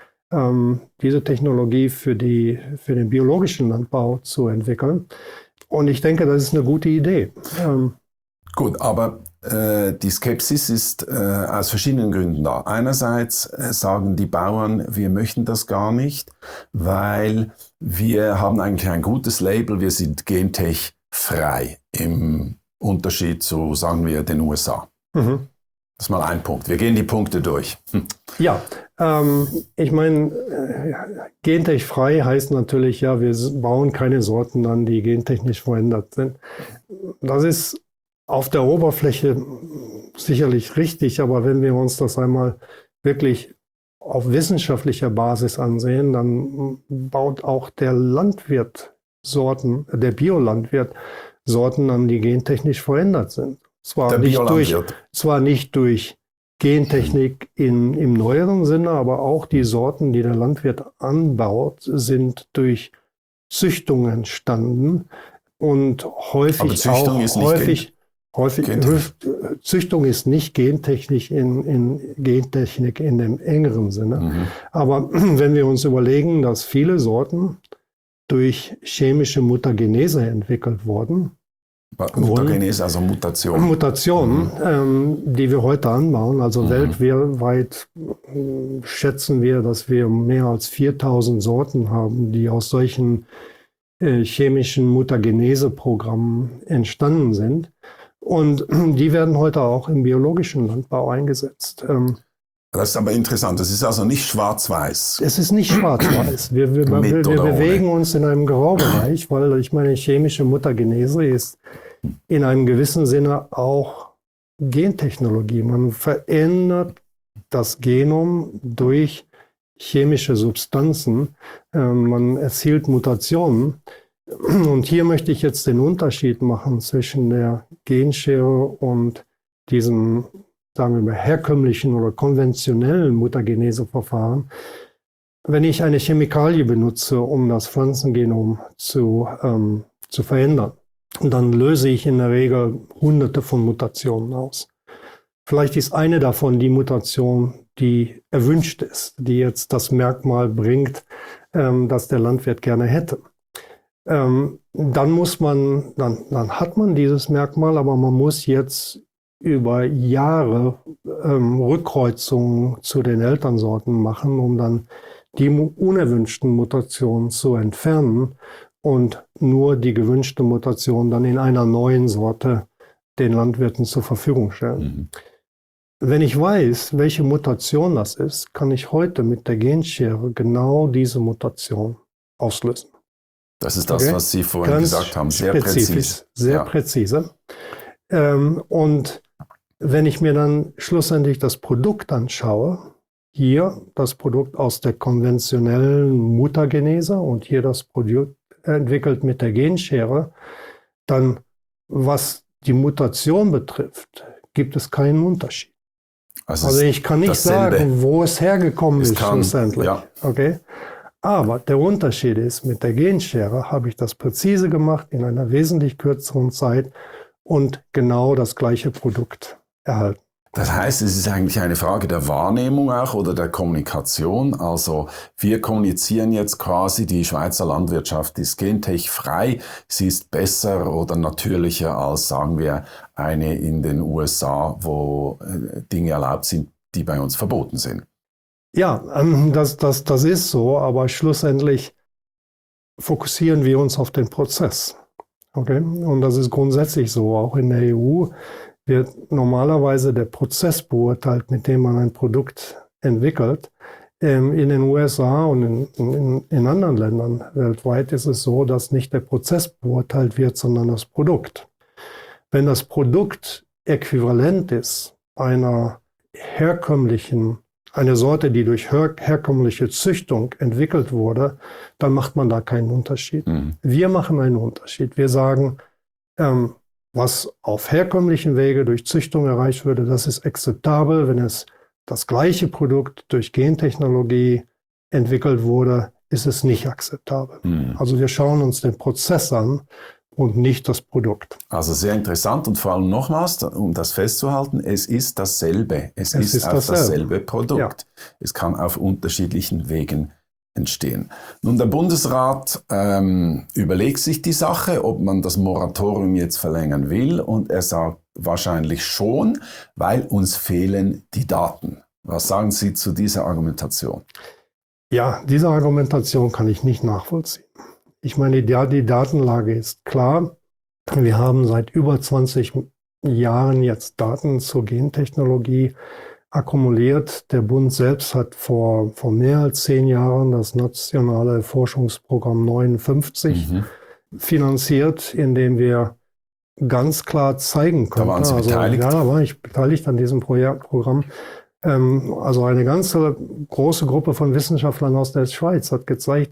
diese Technologie für den biologischen Landbau zu entwickeln. Und ich denke, das ist eine gute Idee. Gut, aber die Skepsis ist aus verschiedenen Gründen da. Einerseits sagen die Bauern, wir möchten das gar nicht, weil wir haben eigentlich ein gutes Label, wir sind gentech-frei im Unterschied zu, sagen wir, den USA. Das ist mal ein Punkt. Wir gehen die Punkte durch. Ja, ich meine, gentech-frei heißt natürlich, ja, wir bauen keine Sorten an, die gentechnisch verändert sind. Das ist auf der Oberfläche sicherlich richtig, aber wenn wir uns das einmal wirklich auf wissenschaftlicher Basis ansehen, dann baut auch der Biolandwirt Sorten an, die gentechnisch verändert sind. Zwar nicht durch Gentechnik im neueren Sinne, aber auch die Sorten, die der Landwirt anbaut, sind durch Züchtung entstanden und Züchtung ist nicht Gentechnik Gentechnik in dem engeren Sinne. Aber wenn wir uns überlegen, dass viele Sorten durch chemische Mutagenese entwickelt wurden, Mutagenese, also Mutationen. Mutationen, die wir heute anbauen. Also weltweit schätzen wir, dass wir mehr als 4000 Sorten haben, die aus solchen chemischen Mutagenese-Programmen entstanden sind. Und die werden heute auch im biologischen Landbau eingesetzt. Das ist aber interessant. Das ist also nicht schwarz-weiß. Es ist nicht schwarz-weiß. Wir bewegen uns in einem Graubereich, weil ich meine, chemische Mutagenese ist in einem gewissen Sinne auch Gentechnologie. Man verändert das Genom durch chemische Substanzen. Man erzielt Mutationen. Und hier möchte ich jetzt den Unterschied machen zwischen der Genschere und diesem, sagen wir mal, herkömmlichen oder konventionellen Mutageneseverfahren. Wenn ich eine Chemikalie benutze, um das Pflanzengenom zu verändern, dann löse ich in der Regel hunderte von Mutationen aus. Vielleicht ist eine davon die Mutation, die erwünscht ist, die jetzt das Merkmal bringt, das der Landwirt gerne hätte. Dann hat man dieses Merkmal, aber man muss jetzt über Jahre Rückkreuzungen zu den Elternsorten machen, um dann die unerwünschten Mutationen zu entfernen und nur die gewünschte Mutation dann in einer neuen Sorte den Landwirten zur Verfügung stellen. Mhm. Wenn ich weiß, welche Mutation das ist, kann ich heute mit der Genschere genau diese Mutation auslösen. Das ist das, was Sie vorhin gesagt haben, sehr präzise. Sehr präzise. Und wenn ich mir dann schlussendlich das Produkt anschaue, hier das Produkt aus der konventionellen Muttergenese und hier das Produkt entwickelt mit der Genschere, dann, was die Mutation betrifft, gibt es keinen Unterschied. Also ich kann nicht sagen, wo es hergekommen ist schlussendlich. Ja. Okay? Aber der Unterschied ist, mit der Genschere habe ich das präzise gemacht in einer wesentlich kürzeren Zeit und genau das gleiche Produkt erhalten. Das heißt, es ist eigentlich eine Frage der Wahrnehmung auch oder der Kommunikation. Also wir kommunizieren jetzt quasi, die Schweizer Landwirtschaft ist gentechfrei, sie ist besser oder natürlicher als, sagen wir, eine in den USA, wo Dinge erlaubt sind, die bei uns verboten sind. Ja, das ist so, aber schlussendlich fokussieren wir uns auf den Prozess. Okay? Und das ist grundsätzlich so, auch in der EU wird normalerweise der Prozess beurteilt, mit dem man ein Produkt entwickelt. In den USA und in anderen Ländern weltweit ist es so, dass nicht der Prozess beurteilt wird, sondern das Produkt. Wenn das Produkt äquivalent ist einer eine Sorte, die durch herkömmliche Züchtung entwickelt wurde, dann macht man da keinen Unterschied. Mhm. Wir machen einen Unterschied. Wir sagen, was auf herkömmlichen Wege durch Züchtung erreicht würde, das ist akzeptabel. Wenn es das gleiche Produkt durch Gentechnologie entwickelt wurde, ist es nicht akzeptabel. Mhm. Also wir schauen uns den Prozess an und nicht das Produkt. Also sehr interessant und vor allem nochmals, um das festzuhalten, es ist dasselbe. Es ist dasselbe Produkt. Ja. Es kann auf unterschiedlichen Wegen entstehen. Nun, der Bundesrat überlegt sich die Sache, ob man das Moratorium jetzt verlängern will, und er sagt wahrscheinlich schon, weil uns fehlen die Daten. Was sagen Sie zu dieser Argumentation? Ja, diese Argumentation kann ich nicht nachvollziehen. Ich meine, die Datenlage ist klar. Wir haben seit über 20 Jahren jetzt Daten zur Gentechnologie akkumuliert. Der Bund selbst hat vor mehr als 10 Jahren das nationale Forschungsprogramm 59 finanziert, in dem wir ganz klar zeigen konnten. Da waren Sie beteiligt? Ja, da war ich beteiligt an diesem Programm. Also eine ganze große Gruppe von Wissenschaftlern aus der Schweiz hat gezeigt,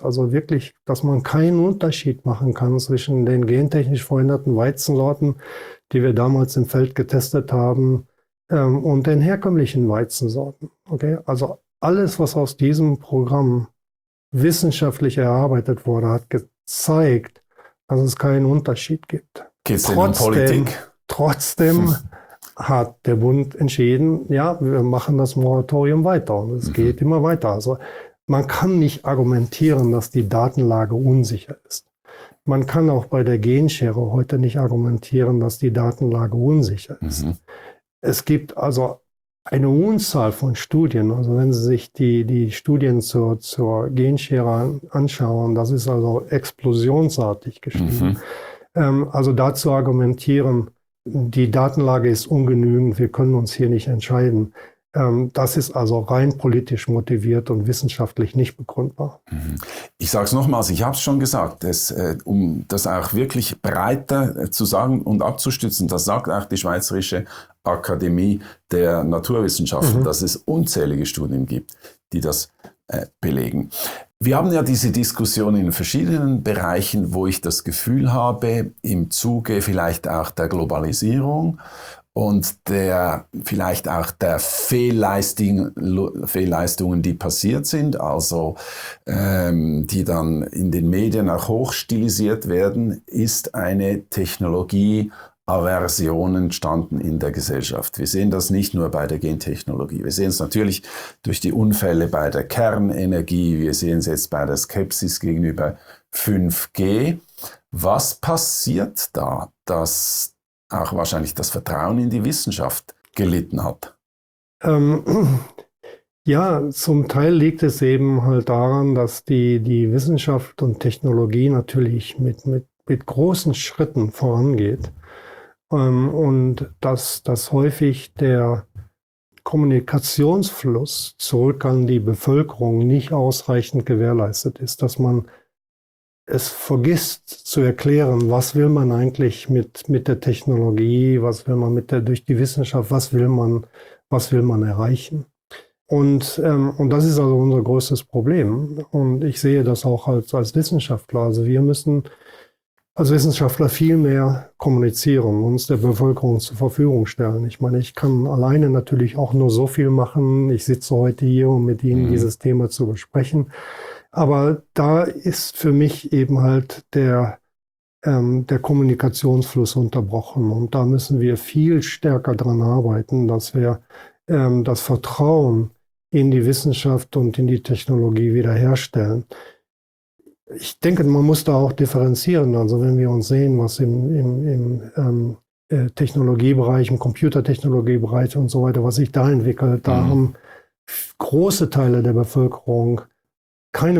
dass man keinen Unterschied machen kann zwischen den gentechnisch veränderten Weizensorten, die wir damals im Feld getestet haben, und den herkömmlichen Weizensorten. Okay? Also alles, was aus diesem Programm wissenschaftlich erarbeitet wurde, hat gezeigt, dass es keinen Unterschied gibt. Geht es denn um Politik? Trotzdem hat der Bund entschieden, ja, wir machen das Moratorium weiter und es geht immer weiter. Also man kann nicht argumentieren, dass die Datenlage unsicher ist. Man kann auch bei der Genschere heute nicht argumentieren, dass die Datenlage unsicher ist. Es gibt also eine Unzahl von Studien, also wenn Sie sich die Studien zur Genschere anschauen, das ist also explosionsartig gestiegen. Also dazu argumentieren, die Datenlage ist ungenügend, wir können uns hier nicht entscheiden. Das ist also rein politisch motiviert und wissenschaftlich nicht begründbar. Ich sage es nochmals, ich habe es schon gesagt, um das auch wirklich breiter zu sagen und abzustützen, das sagt auch die Schweizerische Akademie der Naturwissenschaften, dass es unzählige Studien gibt, die das belegen. Wir haben ja diese Diskussion in verschiedenen Bereichen, wo ich das Gefühl habe, im Zuge vielleicht auch der Globalisierung und vielleicht auch der Fehlleistungen, die passiert sind, also die dann in den Medien auch hochstilisiert werden, ist eine Technologie Aversion entstanden in der Gesellschaft. Wir sehen das nicht nur bei der Gentechnologie. Wir sehen es natürlich durch die Unfälle bei der Kernenergie. Wir sehen es jetzt bei der Skepsis gegenüber 5G. Was passiert da, dass auch wahrscheinlich das Vertrauen in die Wissenschaft gelitten hat? Ja, zum Teil liegt es eben halt daran, dass die Wissenschaft und Technologie natürlich mit großen Schritten vorangeht. Und dass häufig der Kommunikationsfluss zurück an die Bevölkerung nicht ausreichend gewährleistet ist, dass man es vergisst zu erklären, was will man eigentlich mit der Technologie, was will man durch die Wissenschaft, was will man erreichen. Und das ist also unser größtes Problem. Und ich sehe das auch als Wissenschaftler. Also wir müssen als Wissenschaftler viel mehr kommunizieren, uns der Bevölkerung zur Verfügung stellen. Ich meine, ich kann alleine natürlich auch nur so viel machen. Ich sitze heute hier, um mit Ihnen dieses Thema zu besprechen. Aber da ist für mich eben halt der Kommunikationsfluss unterbrochen. Und da müssen wir viel stärker dran arbeiten, dass wir das Vertrauen in die Wissenschaft und in die Technologie wiederherstellen. Ich denke, man muss da auch differenzieren. Also wenn wir uns sehen, was im Technologiebereich, im Computertechnologiebereich und so weiter, was sich da entwickelt, da haben große Teile der Bevölkerung keine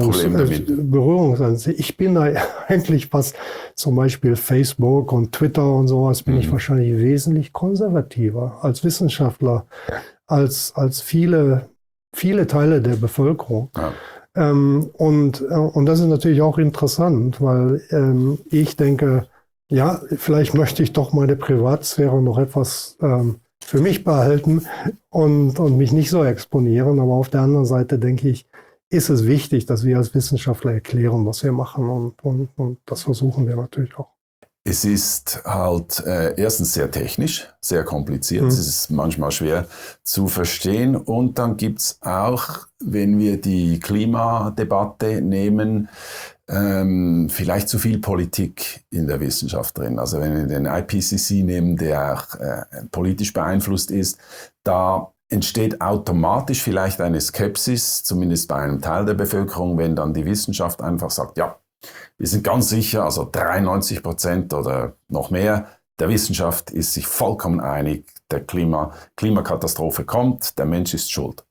Berührungsängste. Ich bin da eigentlich, was zum Beispiel Facebook und Twitter und sowas, bin ich wahrscheinlich wesentlich konservativer als Wissenschaftler, als viele Teile der Bevölkerung. Ja. Und das ist natürlich auch interessant, weil ich denke, ja, vielleicht möchte ich doch meine Privatsphäre noch etwas für mich behalten und mich nicht so exponieren. Aber auf der anderen Seite denke ich, ist es wichtig, dass wir als Wissenschaftler erklären, was wir machen. Und das versuchen wir natürlich auch. Es ist halt erstens sehr technisch, sehr kompliziert. Es ist manchmal schwer zu verstehen. Und dann gibt es auch, wenn wir die Klimadebatte nehmen, vielleicht zu viel Politik in der Wissenschaft drin. Also wenn wir den IPCC nehmen, der auch politisch beeinflusst ist, da entsteht automatisch vielleicht eine Skepsis, zumindest bei einem Teil der Bevölkerung, wenn dann die Wissenschaft einfach sagt, ja, wir sind ganz sicher, also 93% oder noch mehr der Wissenschaft ist sich vollkommen einig, der Klimakatastrophe kommt, der Mensch ist schuld.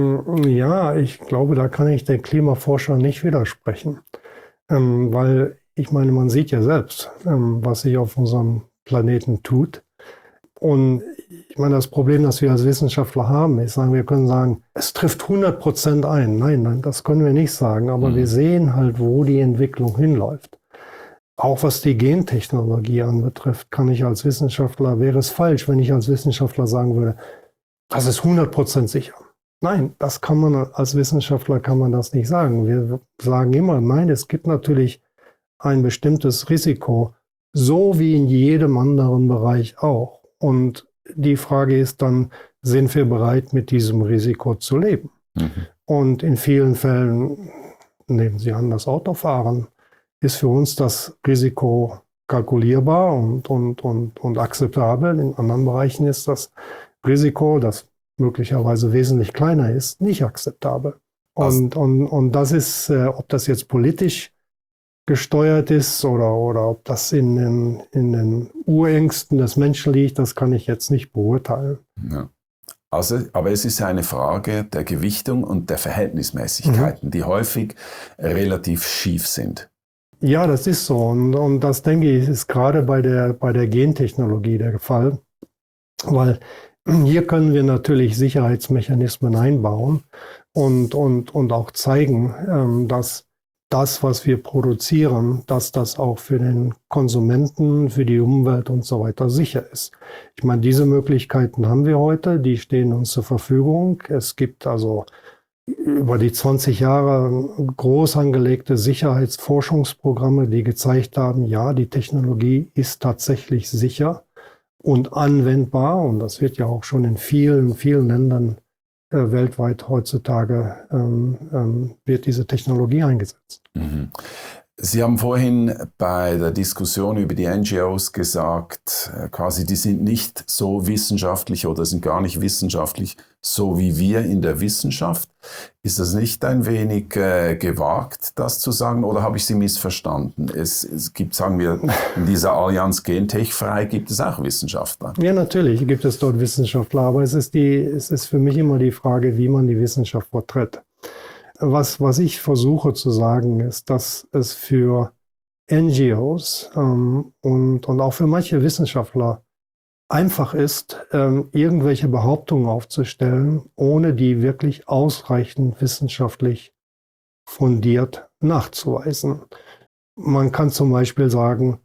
Ja, ich glaube, da kann ich den Klimaforschern nicht widersprechen, weil ich meine, man sieht ja selbst, was sich auf unserem Planeten tut. Und ich meine, das Problem, das wir als Wissenschaftler haben, ist, wir können sagen, es trifft 100% ein. Nein, das können wir nicht sagen. Aber wir sehen halt, wo die Entwicklung hinläuft. Auch was die Gentechnologie anbetrifft, kann ich als Wissenschaftler, wäre es falsch, wenn ich als Wissenschaftler sagen würde, das ist 100% sicher. Nein, das kann man als Wissenschaftler kann man das nicht sagen. Wir sagen immer, nein, es gibt natürlich ein bestimmtes Risiko, so wie in jedem anderen Bereich auch. Und die Frage ist dann, sind wir bereit, mit diesem Risiko zu leben? Und in vielen Fällen, nehmen Sie an, das Autofahren, ist für uns das Risiko kalkulierbar und akzeptabel. In anderen Bereichen ist das Risiko, das möglicherweise wesentlich kleiner ist, nicht akzeptabel. Und das ist, ob das jetzt politisch gesteuert ist oder ob das in den Urängsten des Menschen liegt, das kann ich jetzt nicht beurteilen. Ja. Also, aber es ist eine Frage der Gewichtung und der Verhältnismäßigkeiten, die häufig relativ schief sind. Ja, das ist so. Und das, denke ich, ist gerade bei der Gentechnologie der Fall. Weil hier können wir natürlich Sicherheitsmechanismen einbauen und auch zeigen, dass das, was wir produzieren, dass das auch für den Konsumenten, für die Umwelt und so weiter sicher ist. Ich meine, diese Möglichkeiten haben wir heute, die stehen uns zur Verfügung. Es gibt also über die 20 Jahre groß angelegte Sicherheitsforschungsprogramme, die gezeigt haben, ja, die Technologie ist tatsächlich sicher und anwendbar. Und das wird ja auch schon in vielen, vielen Ländern weltweit heutzutage wird diese Technologie eingesetzt. Sie haben vorhin bei der Diskussion über die NGOs gesagt, quasi die sind nicht so wissenschaftlich oder sind gar nicht wissenschaftlich, so wie wir in der Wissenschaft. Ist das nicht ein wenig gewagt, das zu sagen, oder habe ich Sie missverstanden? Es gibt, sagen wir, in dieser Allianz Gentech-frei gibt es auch Wissenschaftler. Ja, natürlich gibt es dort Wissenschaftler, aber es ist für mich immer die Frage, wie man die Wissenschaft vertritt. Was ich versuche zu sagen, ist, dass es für NGOs und auch für manche Wissenschaftler einfach ist, irgendwelche Behauptungen aufzustellen, ohne die wirklich ausreichend wissenschaftlich fundiert nachzuweisen. Man kann zum Beispiel sagen,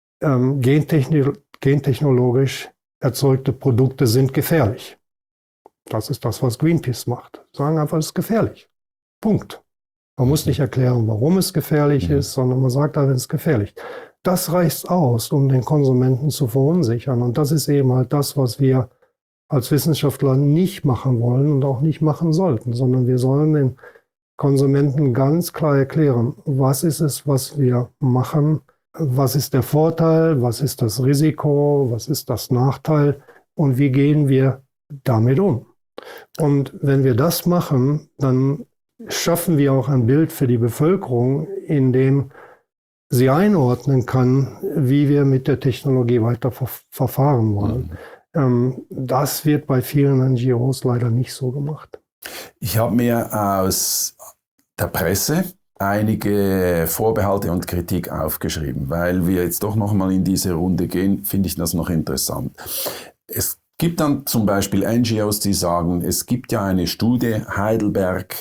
gentechnologisch erzeugte Produkte sind gefährlich. Das ist das, was Greenpeace macht. Sagen einfach, es ist gefährlich. Punkt. Man muss nicht erklären, warum es gefährlich ist, sondern man sagt, es ist gefährlich. Das reicht aus, um den Konsumenten zu verunsichern. Und das ist eben halt das, was wir als Wissenschaftler nicht machen wollen und auch nicht machen sollten, sondern wir sollen den Konsumenten ganz klar erklären, was ist es, was wir machen, was ist der Vorteil, was ist das Risiko, was ist das Nachteil und wie gehen wir damit um. Und wenn wir das machen, dann schaffen wir auch ein Bild für die Bevölkerung, in dem sie einordnen kann, wie wir mit der Technologie weiter verfahren wollen. Das wird bei vielen NGOs leider nicht so gemacht. Ich habe mir aus der Presse einige Vorbehalte und Kritik aufgeschrieben, weil wir jetzt doch noch mal in diese Runde gehen, finde ich das noch interessant. Es gibt dann zum Beispiel NGOs, die sagen, es gibt ja eine Studie Heidelberg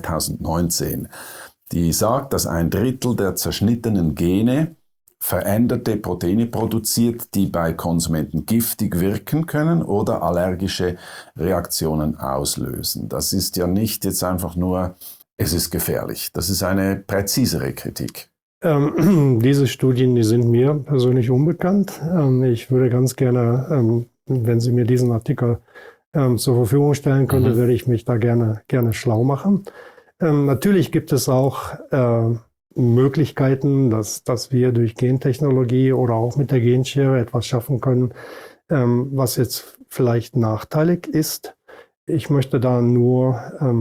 2019, die sagt, dass 1/3 der zerschnittenen Gene veränderte Proteine produziert, die bei Konsumenten giftig wirken können oder allergische Reaktionen auslösen. Das ist ja nicht jetzt einfach nur, es ist gefährlich. Das ist eine präzisere Kritik. Diese Studien, die sind mir persönlich unbekannt. Ich würde ganz gerne, wenn Sie mir diesen Artikel zur Verfügung stellen könnte, würde ich mich da gerne schlau machen. Natürlich gibt es auch Möglichkeiten, dass wir durch Gentechnologie oder auch mit der Genschere etwas schaffen können, was jetzt vielleicht nachteilig ist. Ich möchte da nur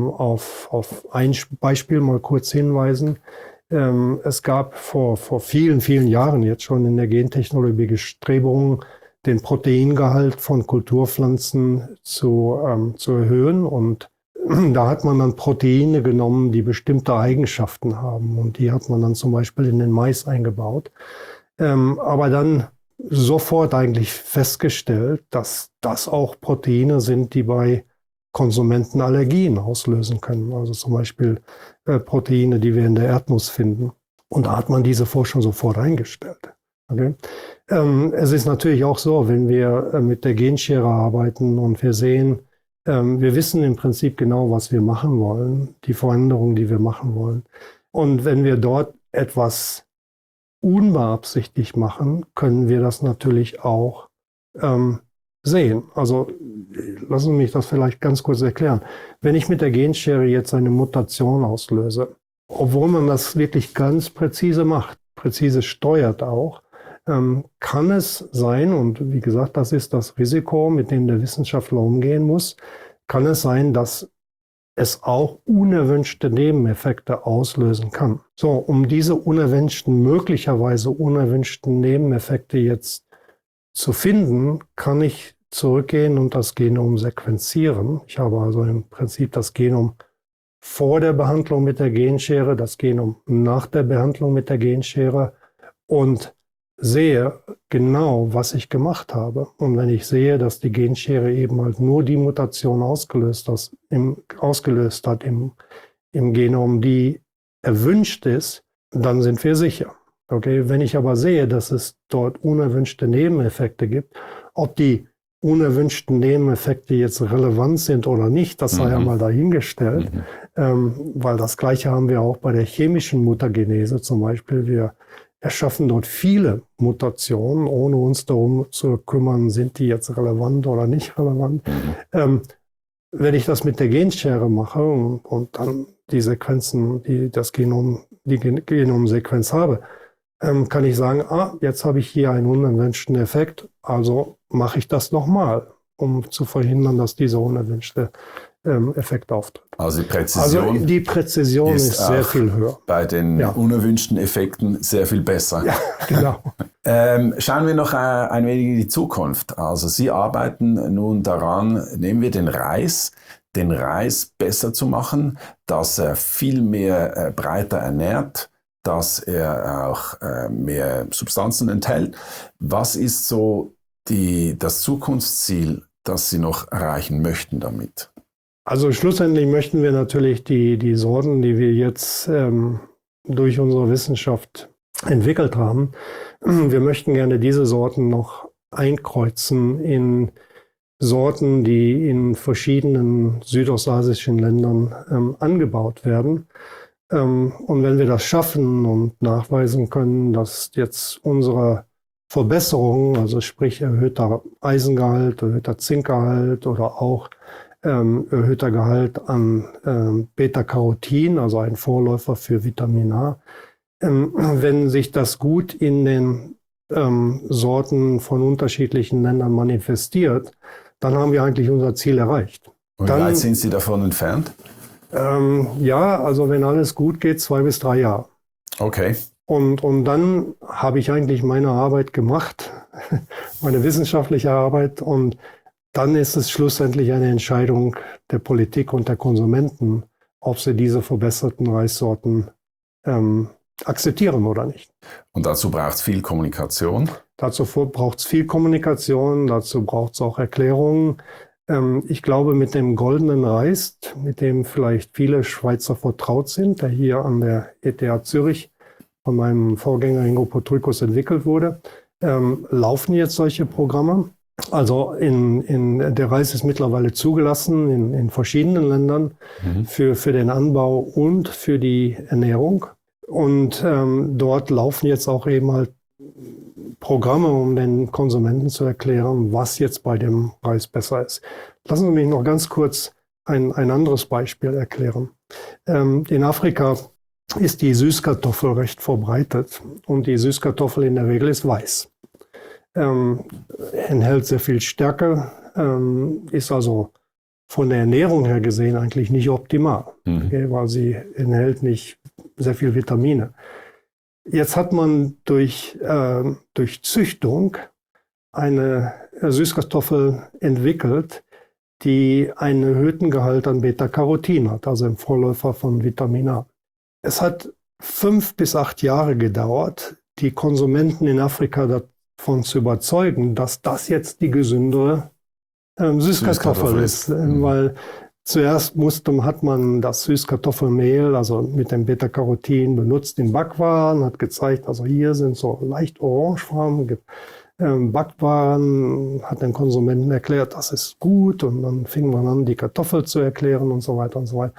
auf ein Beispiel mal kurz hinweisen. Es gab vor vielen, vielen Jahren jetzt schon in der Gentechnologie Bestrebungen, den Proteingehalt von Kulturpflanzen zu erhöhen. Und da hat man dann Proteine genommen, die bestimmte Eigenschaften haben. Und die hat man dann zum Beispiel in den Mais eingebaut. Aber dann sofort eigentlich festgestellt, dass das auch Proteine sind, die bei Konsumenten Allergien auslösen können. Also zum Beispiel Proteine, die wir in der Erdnuss finden. Und da hat man diese Forschung sofort eingestellt. Okay? Es ist natürlich auch so, wenn wir mit der Genschere arbeiten und wir sehen, wir wissen im Prinzip genau, was wir machen wollen, die Veränderungen, die wir machen wollen. Und wenn wir dort etwas unbeabsichtigt machen, können wir das natürlich auch sehen. Also lassen Sie mich das vielleicht ganz kurz erklären. Wenn ich mit der Genschere jetzt eine Mutation auslöse, obwohl man das wirklich ganz präzise macht, präzise steuert auch, kann es sein, und wie gesagt, das ist das Risiko, mit dem der Wissenschaftler umgehen muss, kann es sein, dass es auch unerwünschte Nebeneffekte auslösen kann. So, um diese möglicherweise unerwünschten Nebeneffekte jetzt zu finden, kann ich zurückgehen und das Genom sequenzieren. Ich habe also im Prinzip das Genom vor der Behandlung mit der Genschere, das Genom nach der Behandlung mit der Genschere und sehe genau, was ich gemacht habe. Und wenn ich sehe, dass die Genschere eben halt nur die Mutation ausgelöst hat im Genom, die erwünscht ist, dann sind wir sicher. Okay? Wenn ich aber sehe, dass es dort unerwünschte Nebeneffekte gibt, ob die unerwünschten Nebeneffekte jetzt relevant sind oder nicht, das sei ja mal dahingestellt, weil das Gleiche haben wir auch bei der chemischen Mutagenese zum Beispiel. Wir erschaffen dort viele Mutationen, ohne uns darum zu kümmern, sind die jetzt relevant oder nicht relevant. Wenn ich das mit der Genschere mache und dann die Sequenzen, das Genom die Genomsequenz habe, kann ich sagen, jetzt habe ich hier einen unerwünschten Effekt, also mache ich das nochmal, um zu verhindern, dass dieser unerwünschte Effekt auftritt. Also die Präzision ist sehr viel höher. Bei den unerwünschten Effekten sehr viel besser. Ja, genau. Schauen wir noch ein wenig in die Zukunft. Also Sie arbeiten nun daran, nehmen wir den Reis besser zu machen, dass er viel mehr breiter ernährt, dass er auch mehr Substanzen enthält. Was ist so das Zukunftsziel, das Sie noch erreichen möchten damit? Also schlussendlich möchten wir natürlich die Sorten, die wir jetzt durch unsere Wissenschaft entwickelt haben, wir möchten gerne diese Sorten noch einkreuzen in Sorten, die in verschiedenen südostasischen Ländern angebaut werden. Und wenn wir das schaffen und nachweisen können, dass jetzt unsere Verbesserungen, also sprich erhöhter Eisengehalt, erhöhter Zinkgehalt oder auch erhöhter Gehalt an Beta-Carotin, also ein Vorläufer für Vitamin A, wenn sich das gut in den Sorten von unterschiedlichen Ländern manifestiert, dann haben wir eigentlich unser Ziel erreicht. Und wie weit sind Sie davon entfernt? Also wenn alles gut geht, 2 bis 3 Jahre. Okay. Und dann habe ich eigentlich meine Arbeit gemacht, meine wissenschaftliche Arbeit, und dann ist es schlussendlich eine Entscheidung der Politik und der Konsumenten, ob sie diese verbesserten Reissorten akzeptieren oder nicht. Und dazu braucht es viel Kommunikation? Dazu braucht es viel Kommunikation, dazu braucht es auch Erklärungen. Ich glaube, mit dem goldenen Reis, mit dem vielleicht viele Schweizer vertraut sind, der hier an der ETH Zürich von meinem Vorgänger Ingo Potrykus entwickelt wurde, laufen jetzt solche Programme. Also der Reis ist mittlerweile zugelassen in verschiedenen Ländern für den Anbau und für die Ernährung. Und dort laufen jetzt auch eben halt Programme, um den Konsumenten zu erklären, was jetzt bei dem Reis besser ist. Lassen Sie mich noch ganz kurz ein anderes Beispiel erklären. In Afrika ist die Süßkartoffel recht verbreitet und die Süßkartoffel in der Regel ist weiß. Enthält sehr viel Stärke, ist also von der Ernährung her gesehen eigentlich nicht optimal, okay, weil sie enthält nicht sehr viel Vitamine. Jetzt hat man durch Züchtung eine Süßkartoffel entwickelt, die einen erhöhten Gehalt an Beta-Carotin hat, also im Vorläufer von Vitamin A. Es hat 5 bis 8 Jahre gedauert, die Konsumenten in Afrika davon zu überzeugen, dass das jetzt die gesündere Süßkartoffel ist. Weil zuerst hat man das Süßkartoffelmehl, also mit dem Beta-Carotin benutzt in Backwaren, hat gezeigt, also hier sind so leicht orangefarben Backwaren, hat den Konsumenten erklärt, das ist gut, und dann fing man an, die Kartoffel zu erklären und so weiter und so weiter.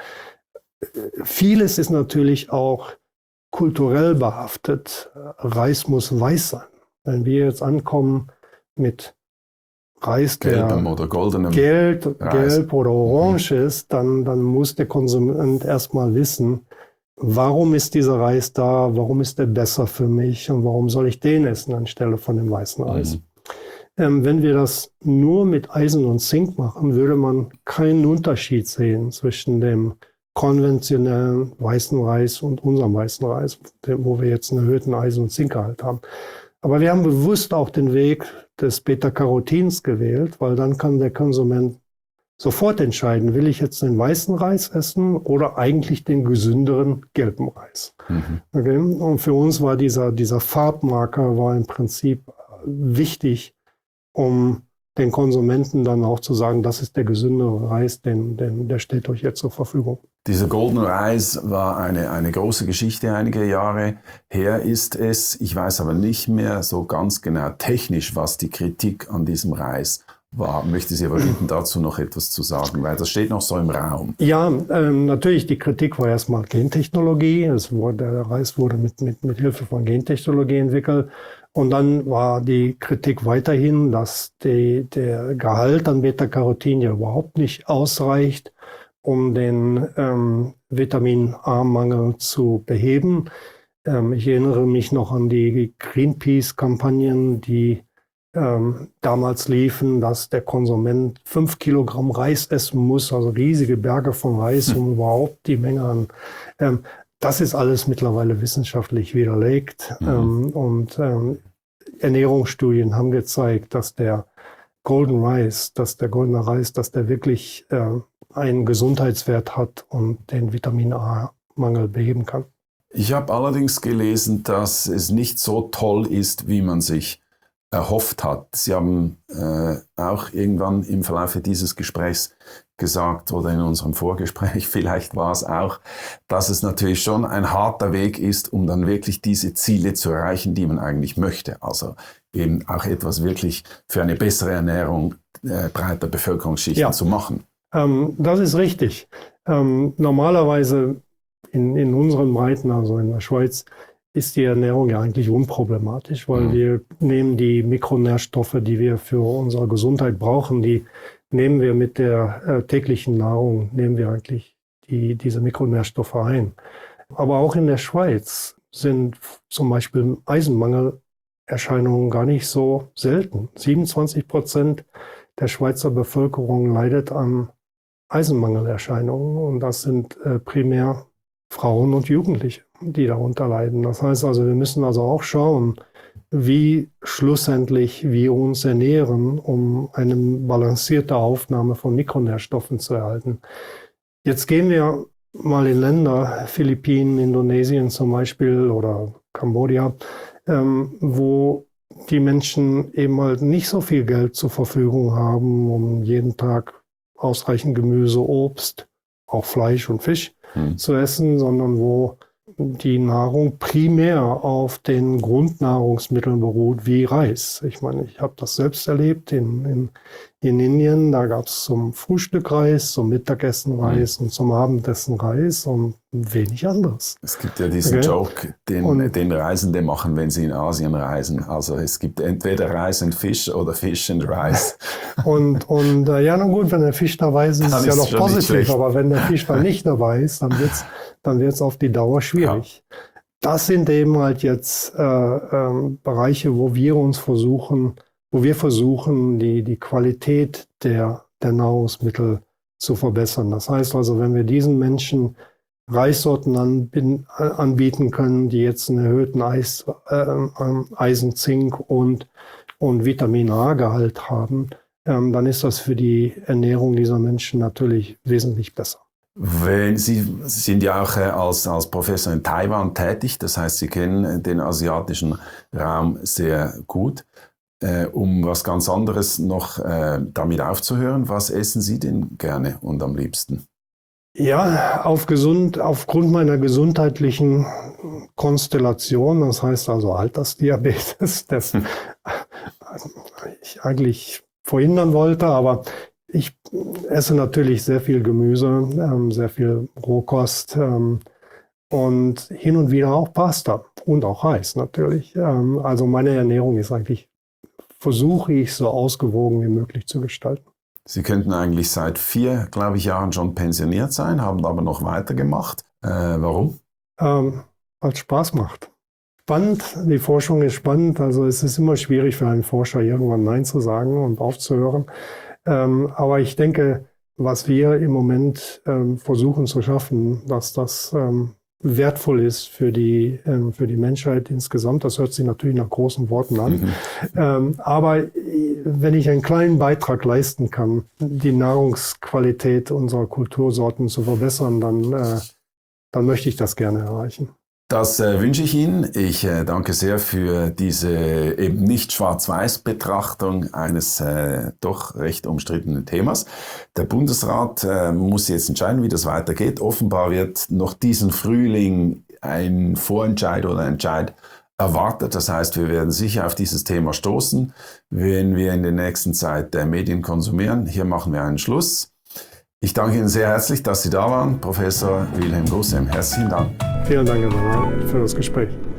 Vieles ist natürlich auch kulturell behaftet. Reis muss weiß sein. Wenn wir jetzt ankommen mit Reis, der gelb oder orange ist, dann muss der Konsument erstmal wissen, warum ist dieser Reis da, warum ist der besser für mich und warum soll ich den essen anstelle von dem weißen Reis. Wenn wir das nur mit Eisen und Zink machen, würde man keinen Unterschied sehen zwischen dem konventionellen weißen Reis und unserem weißen Reis, wo wir jetzt einen erhöhten Eisen- und Zinkgehalt haben. Aber wir haben bewusst auch den Weg des Beta-Carotins gewählt, weil dann kann der Konsument sofort entscheiden, will ich jetzt den weißen Reis essen oder eigentlich den gesünderen gelben Reis. Okay? Und für uns war dieser Farbmarker war im Prinzip wichtig, um den Konsumenten dann auch zu sagen, das ist der gesündere Reis, der steht euch jetzt zur Verfügung. Dieser Golden Reis war eine große Geschichte, einige Jahre her ist es. Ich weiß aber nicht mehr so ganz genau technisch, was die Kritik an diesem Reis war. Möchte Sie aber bitten, dazu noch etwas zu sagen, weil das steht noch so im Raum. Ja, natürlich, die Kritik war erstmal Gentechnologie. Der Reis wurde mit Hilfe von Gentechnologie entwickelt. Und dann war die Kritik weiterhin, dass der Gehalt an Beta-Carotin ja überhaupt nicht ausreicht, um den Vitamin A-Mangel zu beheben. Ich erinnere mich noch an die Greenpeace-Kampagnen, die damals liefen, dass der Konsument 5 Kilogramm Reis essen muss, also riesige Berge von Reis, um überhaupt die Menge an. Das ist alles mittlerweile wissenschaftlich widerlegt. Ernährungsstudien haben gezeigt, dass der goldene Reis, dass der wirklich einen Gesundheitswert hat und den Vitamin A-Mangel beheben kann. Ich habe allerdings gelesen, dass es nicht so toll ist, wie man sich erhofft hat. Sie haben auch irgendwann im Verlauf dieses Gesprächs gesagt, oder in unserem Vorgespräch, vielleicht war es auch, dass es natürlich schon ein harter Weg ist, um dann wirklich diese Ziele zu erreichen, die man eigentlich möchte. Also eben auch etwas wirklich für eine bessere Ernährung breiter Bevölkerungsschichten zu machen. Das ist richtig. Normalerweise in unseren Breiten, also in der Schweiz, ist die Ernährung ja eigentlich unproblematisch, weil wir nehmen die Mikronährstoffe, die wir für unsere Gesundheit brauchen, die nehmen wir mit der täglichen Nahrung, nehmen wir eigentlich diese Mikronährstoffe ein. Aber auch in der Schweiz sind zum Beispiel Eisenmangelerscheinungen gar nicht so selten. 27% der Schweizer Bevölkerung leidet an Eisenmangelerscheinungen und das sind primär Frauen und Jugendliche, die darunter leiden. Das heißt also, wir müssen also auch schauen, wie schlussendlich wir uns ernähren, um eine balancierte Aufnahme von Mikronährstoffen zu erhalten. Jetzt gehen wir mal in Länder, Philippinen, Indonesien zum Beispiel oder Kambodscha, wo die Menschen eben halt nicht so viel Geld zur Verfügung haben, um jeden Tag ausreichend Gemüse, Obst, auch Fleisch und Fisch zu essen, sondern wo die Nahrung primär auf den Grundnahrungsmitteln beruht, wie Reis. Ich meine, ich habe das selbst erlebt in Indien. Da gab es zum Frühstück Reis, zum Mittagessen Reis und zum Abendessen Reis und wenig anderes. Es gibt ja diesen Joke, den Reisende machen, wenn sie in Asien reisen. Also es gibt entweder Reis und Fisch oder Fish and Rice. Und ja, na gut, wenn der Fisch dabei ist, ist es ja noch positiv. Aber wenn der Fisch dann nicht dabei ist, dann wird's auf die Dauer schwierig. Ja. Das sind eben halt jetzt Bereiche, wo wir versuchen, die Qualität der Nahrungsmittel zu verbessern. Das heißt also, wenn wir diesen Menschen Reissorten anbieten können, die jetzt einen erhöhten Eisen, Zink und Vitamin A-Gehalt haben, dann ist das für die Ernährung dieser Menschen natürlich wesentlich besser. Sie sind ja auch als Professor in Taiwan tätig, das heißt, Sie kennen den asiatischen Raum sehr gut. Um was ganz anderes noch damit aufzuhören, was essen Sie denn gerne und am liebsten? Ja, aufgrund meiner gesundheitlichen Konstellation, das heißt also Altersdiabetes, das ich eigentlich verhindern wollte, aber ich esse natürlich sehr viel Gemüse, sehr viel Rohkost und hin und wieder auch Pasta und auch Reis natürlich. Also meine Ernährung ist eigentlich, versuche ich so ausgewogen wie möglich zu gestalten. Sie könnten eigentlich seit 4, glaube ich, Jahren schon pensioniert sein, haben aber noch weitergemacht. Warum? Weil es Spaß macht. Spannend, die Forschung ist spannend. Also es ist immer schwierig für einen Forscher, irgendwann Nein zu sagen und aufzuhören. Aber ich denke, was wir im Moment versuchen zu schaffen, dass das wertvoll ist für die Menschheit insgesamt. Das hört sich natürlich nach großen Worten an. Aber wenn ich einen kleinen Beitrag leisten kann, die Nahrungsqualität unserer Kultursorten zu verbessern, dann möchte ich das gerne erreichen. Das wünsche ich Ihnen. Ich danke sehr für diese eben nicht Schwarz-Weiß-Betrachtung eines doch recht umstrittenen Themas. Der Bundesrat muss jetzt entscheiden, wie das weitergeht. Offenbar wird noch diesen Frühling ein Vorentscheid oder Entscheid erwartet. Das heißt, wir werden sicher auf dieses Thema stoßen, wenn wir in der nächsten Zeit Medien konsumieren. Hier machen wir einen Schluss. Ich danke Ihnen sehr herzlich, dass Sie da waren, Professor Wilhelm Gussem. Herzlichen Dank. Vielen Dank, Herr Bernhard, für das Gespräch.